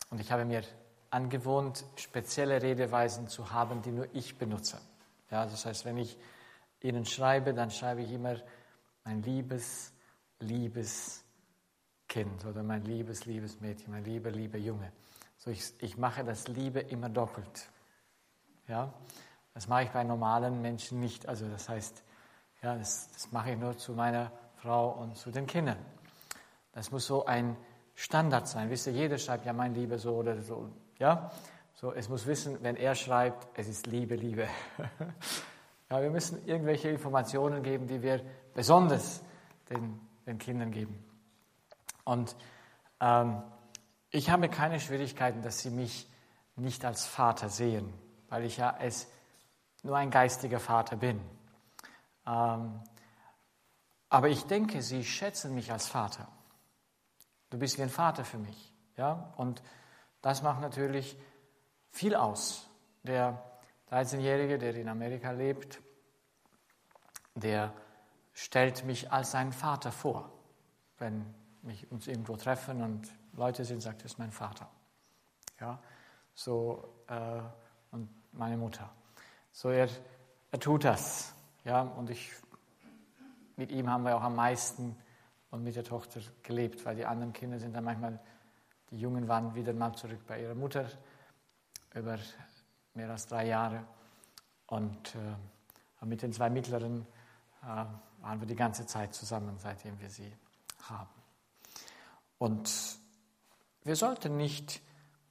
Und ich habe mir angewohnt, spezielle Redeweisen zu haben, die nur ich benutze. Ja, das heißt, wenn ich Ihnen schreibe, dann schreibe ich immer mein liebes, liebes Kind oder mein liebes, liebes Mädchen, mein lieber, lieber Junge. So ich, ich mache das Liebe immer doppelt. Ja, das mache ich bei normalen Menschen nicht. Also das heißt, ja, das, das mache ich nur zu meiner Frau und zu den Kindern. Das muss so ein Standard sein. Wisst ihr, jeder schreibt ja mein Lieber so oder so. Ja, so es muss wissen, wenn er schreibt, es ist Liebe, Liebe. Ja, wir müssen irgendwelche Informationen geben, die wir besonders den, den Kindern geben. Und ähm, ich habe keine Schwierigkeiten, dass sie mich nicht als Vater sehen, weil ich ja es nur ein geistiger Vater bin. Ähm, aber ich denke, sie schätzen mich als Vater. Du bist wie ein Vater für mich. Ja? Und das macht natürlich viel aus. Der dreizehnjährige, der in Amerika lebt, der stellt mich als seinen Vater vor. Wenn wir uns irgendwo treffen und Leute sind, sagt, das ist mein Vater. Ja, so, äh, und meine Mutter. So, er, er tut das. Ja, und ich, mit ihm haben wir auch am meisten und mit der Tochter gelebt, weil die anderen Kinder sind dann manchmal, die Jungen waren wieder mal zurück bei ihrer Mutter über mehr als drei Jahre. Und äh, mit den zwei Mittleren äh, waren wir die ganze Zeit zusammen, seitdem wir sie haben. Und wir sollten nicht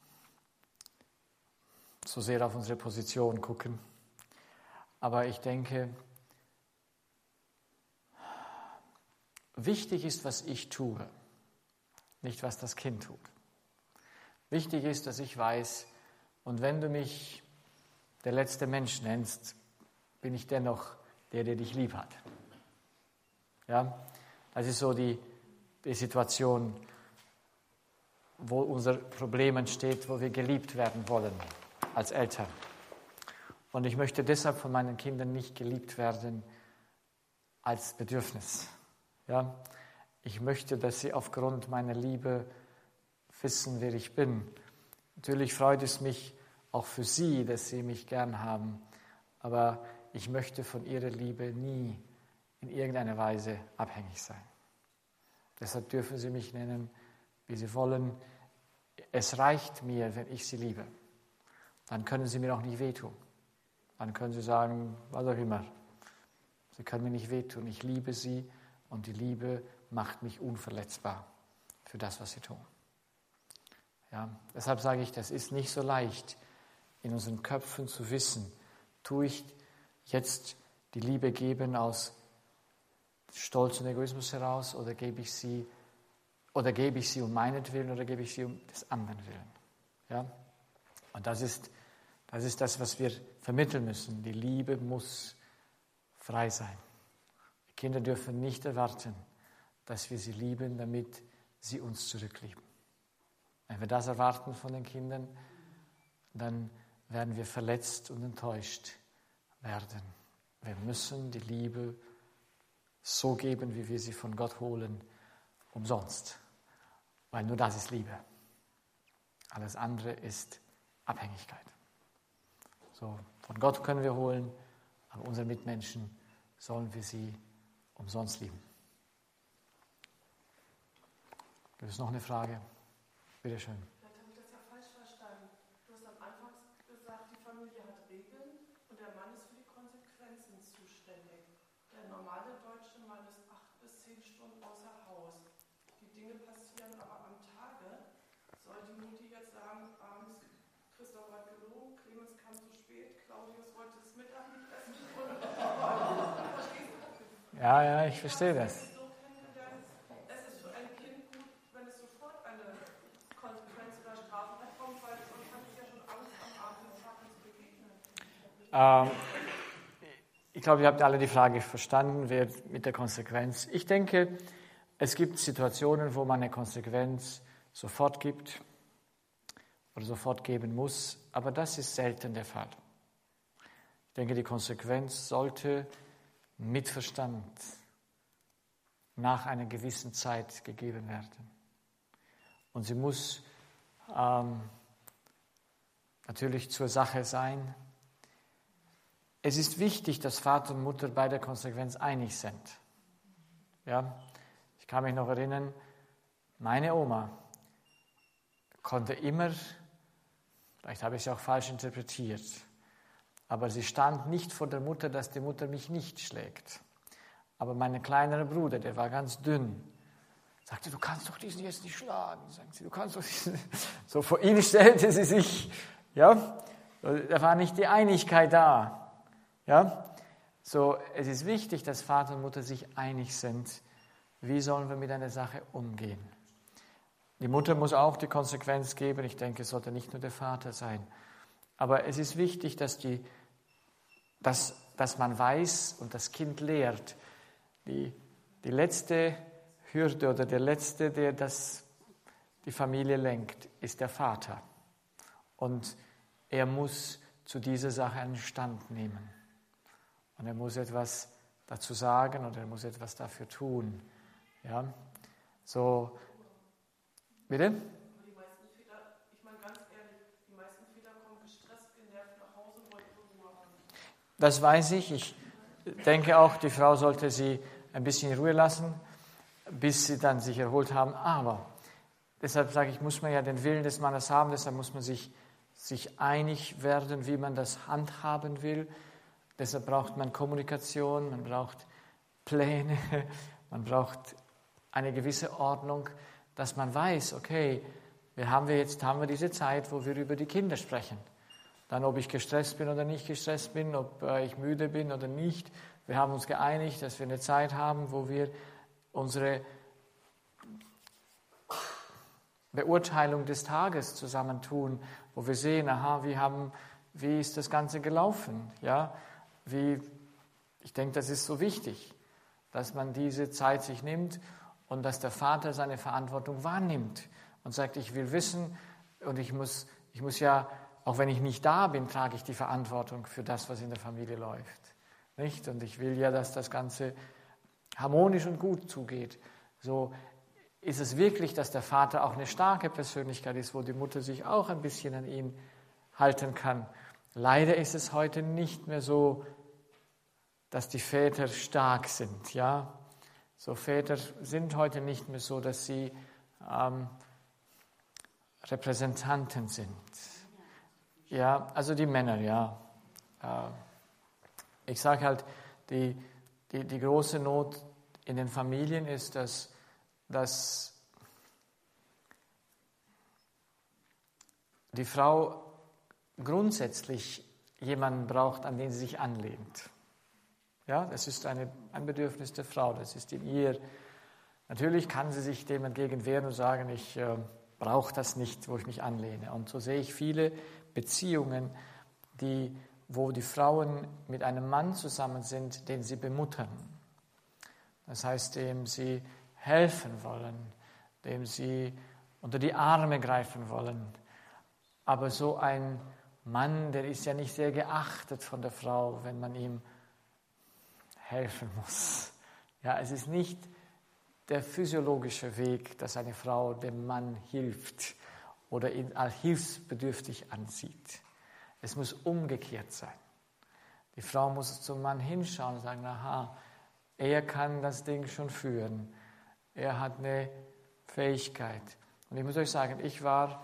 so sehr auf unsere Position gucken, aber ich denke, wichtig ist, was ich tue, nicht was das Kind tut. Wichtig ist, dass ich weiß, und wenn du mich der letzte Mensch nennst, bin ich dennoch der, der dich lieb hat. Ja, das ist so die, die Situation, wo unser Problem entsteht, wo wir geliebt werden wollen als Eltern. Und ich möchte deshalb von meinen Kindern nicht geliebt werden als Bedürfnis. Ja, ich möchte, dass sie aufgrund meiner Liebe wissen, wer ich bin. Natürlich freut es mich auch für sie, dass sie mich gern haben, aber ich möchte von ihrer Liebe nie in irgendeiner Weise abhängig sein. Deshalb dürfen sie mich nennen, wie sie wollen. Es reicht mir, wenn ich sie liebe. Dann können sie mir auch nicht wehtun. Dann können sie sagen, was auch immer. Sie können mir nicht wehtun. Ich liebe sie und die Liebe macht mich unverletzbar für das, was sie tun. Ja, deshalb sage ich, das ist nicht so leicht, in unseren Köpfen zu wissen, tue ich jetzt die Liebe geben aus Stolz und Egoismus heraus oder gebe ich sie oder gebe ich sie um meinetwillen oder gebe ich sie um des anderen Willen. Ja? Und das ist, das ist das, was wir vermitteln müssen. Die Liebe muss frei sein. Die Kinder dürfen nicht erwarten, dass wir sie lieben, damit sie uns zurücklieben. Wenn wir das erwarten von den Kindern, dann werden wir verletzt und enttäuscht werden. Wir müssen die Liebe so geben, wie wir sie von Gott holen, umsonst. Weil nur das ist Liebe. Alles andere ist Abhängigkeit. So, von Gott können wir holen, aber unsere Mitmenschen sollen wir sie umsonst lieben. Gibt es noch eine Frage? Bitte schön. Vielleicht habe ich das ja falsch verstanden. Du hast am Anfang gesagt, die Familie hat Regeln und der Mann ist für die Konsequenzen zuständig. Der normale deutsche Mann ist acht bis zehn Stunden außer Haus. Die Dinge passieren aber am Tage. Soll die Mutti jetzt sagen, abends, Christoph hat gelogen, Clemens kam zu spät, Claudius wollte das Mittag nicht essen. Ja, ja, ich verstehe das. Ähm, ich glaube, ihr habt alle die Frage verstanden, wer mit der Konsequenz. Ich denke, es gibt Situationen, wo man eine Konsequenz sofort gibt oder sofort geben muss, aber das ist selten der Fall. Ich denke, die Konsequenz sollte mit Verstand nach einer gewissen Zeit gegeben werden. Und sie muss ähm, natürlich zur Sache sein. Es ist wichtig, dass Vater und Mutter bei der Konsequenz einig sind. Ja, ich kann mich noch erinnern, meine Oma konnte immer, vielleicht habe ich es auch falsch interpretiert, aber sie stand nicht vor der Mutter, dass die Mutter mich nicht schlägt. Aber mein kleinerer Bruder, der war ganz dünn, sagte, du kannst doch diesen jetzt nicht schlagen. Sagen sie, du kannst doch diesen. So vor ihn stellte sie sich, ja, da war nicht die Einigkeit da. Ja, so, es ist wichtig, dass Vater und Mutter sich einig sind. Wie sollen wir mit einer Sache umgehen? Die Mutter muss auch die Konsequenz geben. Ich denke, es sollte nicht nur der Vater sein. Aber es ist wichtig, dass, die, dass, dass man weiß und das Kind lehrt, die, die letzte Hürde oder der Letzte, der das, die Familie lenkt, ist der Vater. Und er muss zu dieser Sache einen Stand nehmen. Und er muss etwas dazu sagen oder er muss etwas dafür tun. Ja, so, bitte? Die meisten Fehler, ich meine ganz ehrlich, die meisten Fehler kommen gestresst, genervt nach Hause und wollen Ruhe haben. Das weiß ich. Ich denke auch, die Frau sollte sie ein bisschen in Ruhe lassen, bis sie dann sich erholt haben. Aber deshalb sage ich, muss man ja den Willen des Mannes haben, deshalb muss man sich, sich einig werden, wie man das handhaben will. Deshalb braucht man Kommunikation, man braucht Pläne, man braucht eine gewisse Ordnung, dass man weiß, okay, wir haben wir jetzt haben wir diese Zeit, wo wir über die Kinder sprechen. Dann, ob ich gestresst bin oder nicht gestresst bin, ob äh, ich müde bin oder nicht. Wir haben uns geeinigt, dass wir eine Zeit haben, wo wir unsere Beurteilung des Tages zusammentun, wo wir sehen, aha, wie, haben, wie ist das Ganze gelaufen? Ja, wie, ich denke, das ist so wichtig, dass man diese Zeit sich nimmt und dass der Vater seine Verantwortung wahrnimmt und sagt, ich will wissen und ich muss, ich muss ja, auch wenn ich nicht da bin, trage ich die Verantwortung für das, was in der Familie läuft. Nicht? Und ich will ja, dass das Ganze harmonisch und gut zugeht. So ist es wirklich, dass der Vater auch eine starke Persönlichkeit ist, wo die Mutter sich auch ein bisschen an ihn halten kann. Leider ist es heute nicht mehr so, dass die Väter stark sind. Ja? So Väter sind heute nicht mehr so, dass sie ähm, Repräsentanten sind. Ja, also die Männer, ja. Äh, ich sage halt, die, die, die große Not in den Familien ist, dass, dass die Frau grundsätzlich jemanden braucht, an den sie sich anlehnt. Ja, das ist eine, ein Bedürfnis der Frau, das ist in ihr. Natürlich kann sie sich dem entgegen wehren und sagen, ich äh, brauche das nicht, wo ich mich anlehne. Und so sehe ich viele Beziehungen, die, wo die Frauen mit einem Mann zusammen sind, den sie bemuttern. Das heißt, dem sie helfen wollen, dem sie unter die Arme greifen wollen. Aber so ein Mann, der ist ja nicht sehr geachtet von der Frau, wenn man ihm helfen muss. Ja, es ist nicht der physiologische Weg, dass eine Frau dem Mann hilft oder ihn als hilfsbedürftig ansieht. Es muss umgekehrt sein. Die Frau muss zum Mann hinschauen und sagen, aha, er kann das Ding schon führen. Er hat eine Fähigkeit. Und ich muss euch sagen, ich war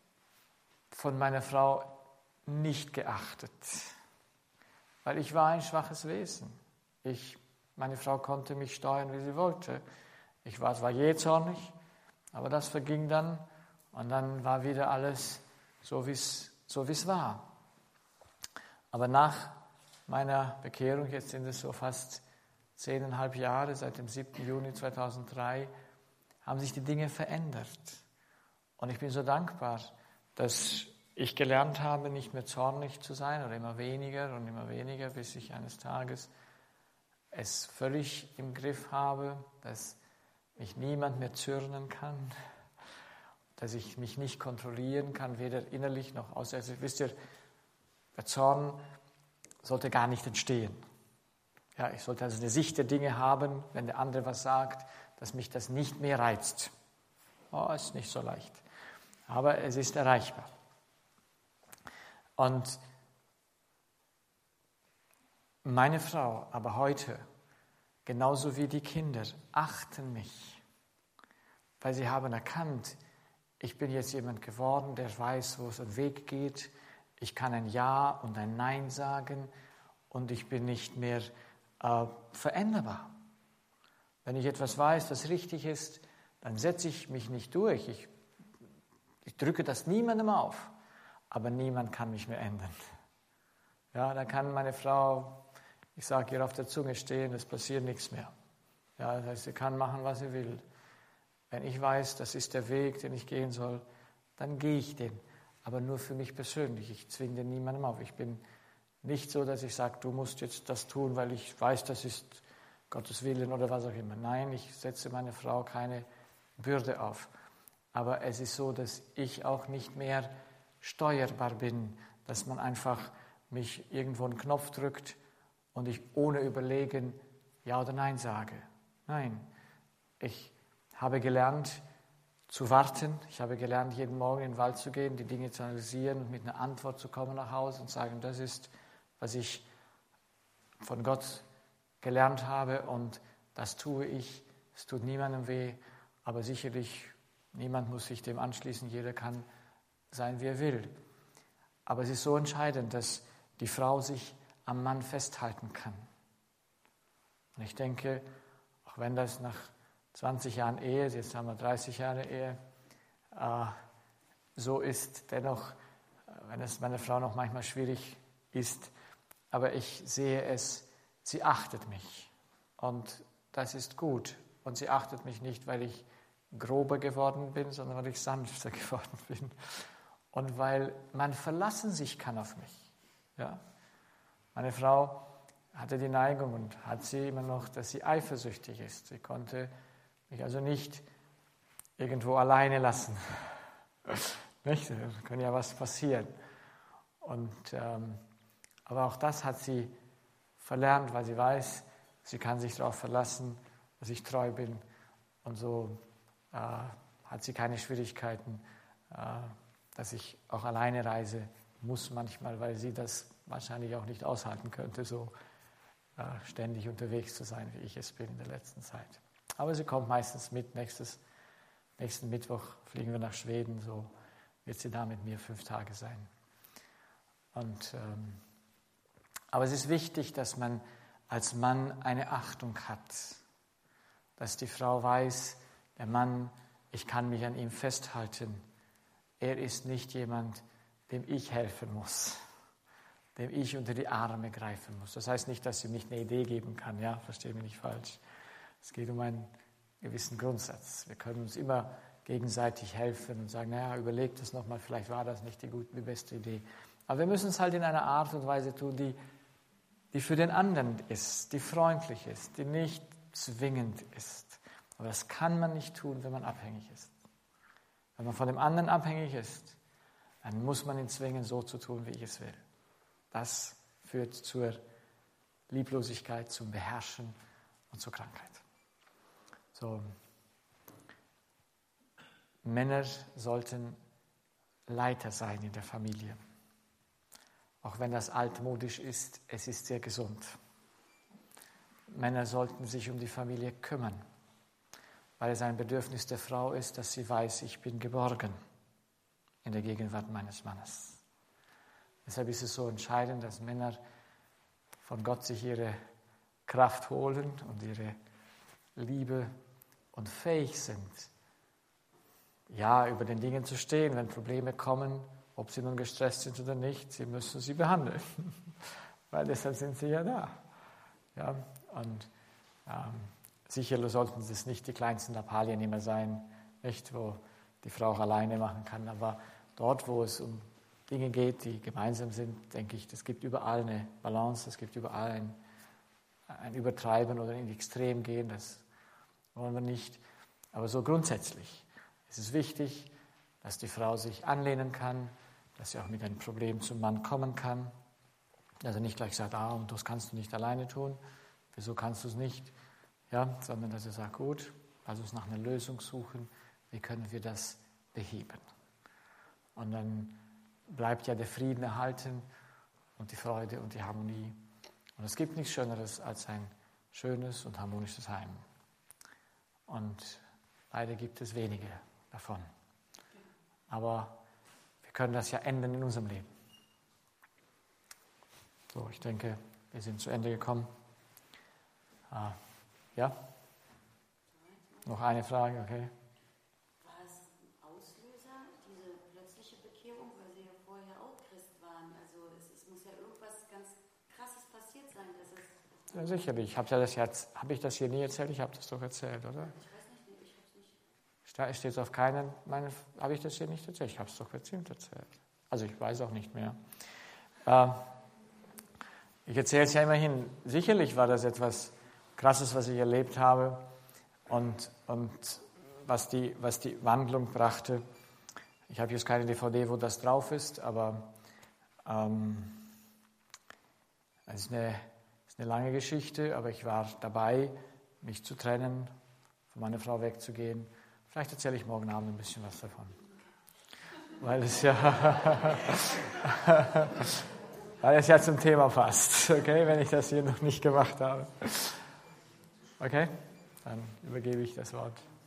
von meiner Frau nicht geachtet, weil ich war ein schwaches Wesen. Ich, meine Frau konnte mich steuern, wie sie wollte. Ich war zwar jähzornig, aber das verging dann und dann war wieder alles so, wie es so wie es war. Aber nach meiner Bekehrung, jetzt sind es so fast zehneinhalb Jahre, seit dem siebten Juni zweitausenddrei, haben sich die Dinge verändert. Und ich bin so dankbar, dass ich gelernt habe, nicht mehr zornig zu sein oder immer weniger und immer weniger, bis ich eines Tages es völlig im Griff habe, dass mich niemand mehr zürnen kann, dass ich mich nicht kontrollieren kann, weder innerlich noch äußerlich. Wisst ihr, der Zorn sollte gar nicht entstehen. Ja, ich sollte also eine Sicht der Dinge haben, wenn der andere was sagt, dass mich das nicht mehr reizt. Oh, ist nicht so leicht. Aber es ist erreichbar. Und meine Frau, aber heute, genauso wie die Kinder, achten mich, weil sie haben erkannt, ich bin jetzt jemand geworden, der weiß, wo es ein Weg geht. Ich kann ein Ja und ein Nein sagen und ich bin nicht mehr äh, veränderbar. Wenn ich etwas weiß, das richtig ist, dann setze ich mich nicht durch. Ich, ich drücke das niemandem auf, aber niemand kann mich mehr ändern. Ja, da kann meine Frau, ich sage ihr auf der Zunge stehen, es passiert nichts mehr. Ja, das heißt, sie kann machen, was sie will. Wenn ich weiß, das ist der Weg, den ich gehen soll, dann gehe ich den. Aber nur für mich persönlich. Ich zwinge den niemandem auf. Ich bin nicht so, dass ich sage, du musst jetzt das tun, weil ich weiß, das ist Gottes Willen oder was auch immer. Nein, ich setze meiner Frau keine Bürde auf. Aber es ist so, dass ich auch nicht mehr steuerbar bin, dass man einfach mich irgendwo einen Knopf drückt und ich ohne Überlegen Ja oder Nein sage. Nein, ich habe gelernt zu warten. Ich habe gelernt, jeden Morgen in den Wald zu gehen, die Dinge zu analysieren und mit einer Antwort zu kommen nach Hause und sagen, das ist, was ich von Gott gelernt habe und das tue ich. Es tut niemandem weh, aber sicherlich niemand muss sich dem anschließen. Jeder kann sein, wie er will. Aber es ist so entscheidend, dass die Frau sich am Mann festhalten kann. Und ich denke, auch wenn das nach zwanzig Jahren Ehe, jetzt haben wir dreißig Jahre Ehe, äh, so ist dennoch, wenn es meiner Frau noch manchmal schwierig ist, aber ich sehe es, sie achtet mich und das ist gut und sie achtet mich nicht, weil ich grober geworden bin, sondern weil ich sanfter geworden bin und weil man verlassen sich kann auf mich. Ja? Meine Frau hatte die Neigung und hat sie immer noch, dass sie eifersüchtig ist. Sie konnte mich also nicht irgendwo alleine lassen. Nicht? Da kann ja was passieren. Und, ähm, aber auch das hat sie verlernt, weil sie weiß, sie kann sich darauf verlassen, dass ich treu bin. Und so äh, hat sie keine Schwierigkeiten, äh, dass ich auch alleine reise muss manchmal, weil sie das wahrscheinlich auch nicht aushalten könnte, so äh, ständig unterwegs zu sein, wie ich es bin in der letzten Zeit. Aber sie kommt meistens mit. Nächstes, nächsten Mittwoch fliegen wir nach Schweden, so wird sie da mit mir fünf Tage sein. Und, ähm, aber es ist wichtig, dass man als Mann eine Achtung hat, dass die Frau weiß, der Mann, ich kann mich an ihm festhalten. Er ist nicht jemand, dem ich helfen muss, dem ich unter die Arme greifen muss. Das heißt nicht, dass sie mir nicht eine Idee geben kann, ja, verstehe mich nicht falsch. Es geht um einen gewissen Grundsatz. Wir können uns immer gegenseitig helfen und sagen, naja, überleg das nochmal, vielleicht war das nicht die, gute, die beste Idee. Aber wir müssen es halt in einer Art und Weise tun, die, die für den anderen ist, die freundlich ist, die nicht zwingend ist. Aber das kann man nicht tun, wenn man abhängig ist. Wenn man von dem anderen abhängig ist, dann muss man ihn zwingen, so zu tun, wie ich es will. Das führt zur Lieblosigkeit, zum Beherrschen und zur Krankheit. So. Männer sollten Leiter sein in der Familie. Auch wenn das altmodisch ist, es ist sehr gesund. Männer sollten sich um die Familie kümmern, weil es ein Bedürfnis der Frau ist, dass sie weiß, ich bin geborgen in der Gegenwart meines Mannes. Deshalb ist es so entscheidend, dass Männer von Gott sich ihre Kraft holen und ihre Liebe und fähig sind, ja, über den Dingen zu stehen, wenn Probleme kommen, ob sie nun gestresst sind oder nicht, sie müssen sie behandeln, weil deshalb sind sie ja da. Ja, und ähm, sicher sollten es nicht die kleinsten Lappalien immer sein, nicht, wo die Frau auch alleine machen kann, aber dort, wo es um Dinge geht, die gemeinsam sind, denke ich, es gibt überall eine Balance, es gibt überall ein, ein Übertreiben oder in die Extrem gehen, das wollen wir nicht. Aber so grundsätzlich ist es wichtig, dass die Frau sich anlehnen kann, dass sie auch mit einem Problem zum Mann kommen kann, dass er nicht gleich sagt, ah, und das kannst du nicht alleine tun, wieso kannst du es nicht, ja, sondern dass er sagt, gut, lass uns nach einer Lösung suchen, wie können wir das beheben. Und dann bleibt ja der Frieden erhalten und die Freude und die Harmonie. Und es gibt nichts Schöneres als ein schönes und harmonisches Heim. Und leider gibt es wenige davon. Aber wir können das ja ändern in unserem Leben. So, ich denke, wir sind zu Ende gekommen. Ah, ja? Noch eine Frage, okay? War es ein Auslöser, diese plötzliche Bekehrung, weil Sie ja vorher auch Christ waren? Also es, es muss ja irgendwas ganz Krasses passiert sein, dass es... Ja, sicherlich. Habe ja das jetzt, habe ich das hier nie erzählt? Ich habe das doch erzählt, oder? Ich weiß nicht, ich habe es nicht... Da steht es auf keinen, meine, habe ich das hier nicht erzählt? Ich habe es doch bestimmt erzählt. Also ich weiß auch nicht mehr. Ähm, ich erzähle es ja immerhin. Sicherlich war das etwas Krasses, was ich erlebt habe und, und was, die, was die Wandlung brachte. Ich habe jetzt keine D V D, wo das drauf ist, aber ähm, es ist eine, es ist eine lange Geschichte, aber ich war dabei, mich zu trennen, von meiner Frau wegzugehen. Vielleicht erzähle ich morgen Abend ein bisschen was davon. Weil es ja, weil es ja zum Thema passt, okay, wenn ich das hier noch nicht gemacht habe. Okay, dann übergebe ich das Wort.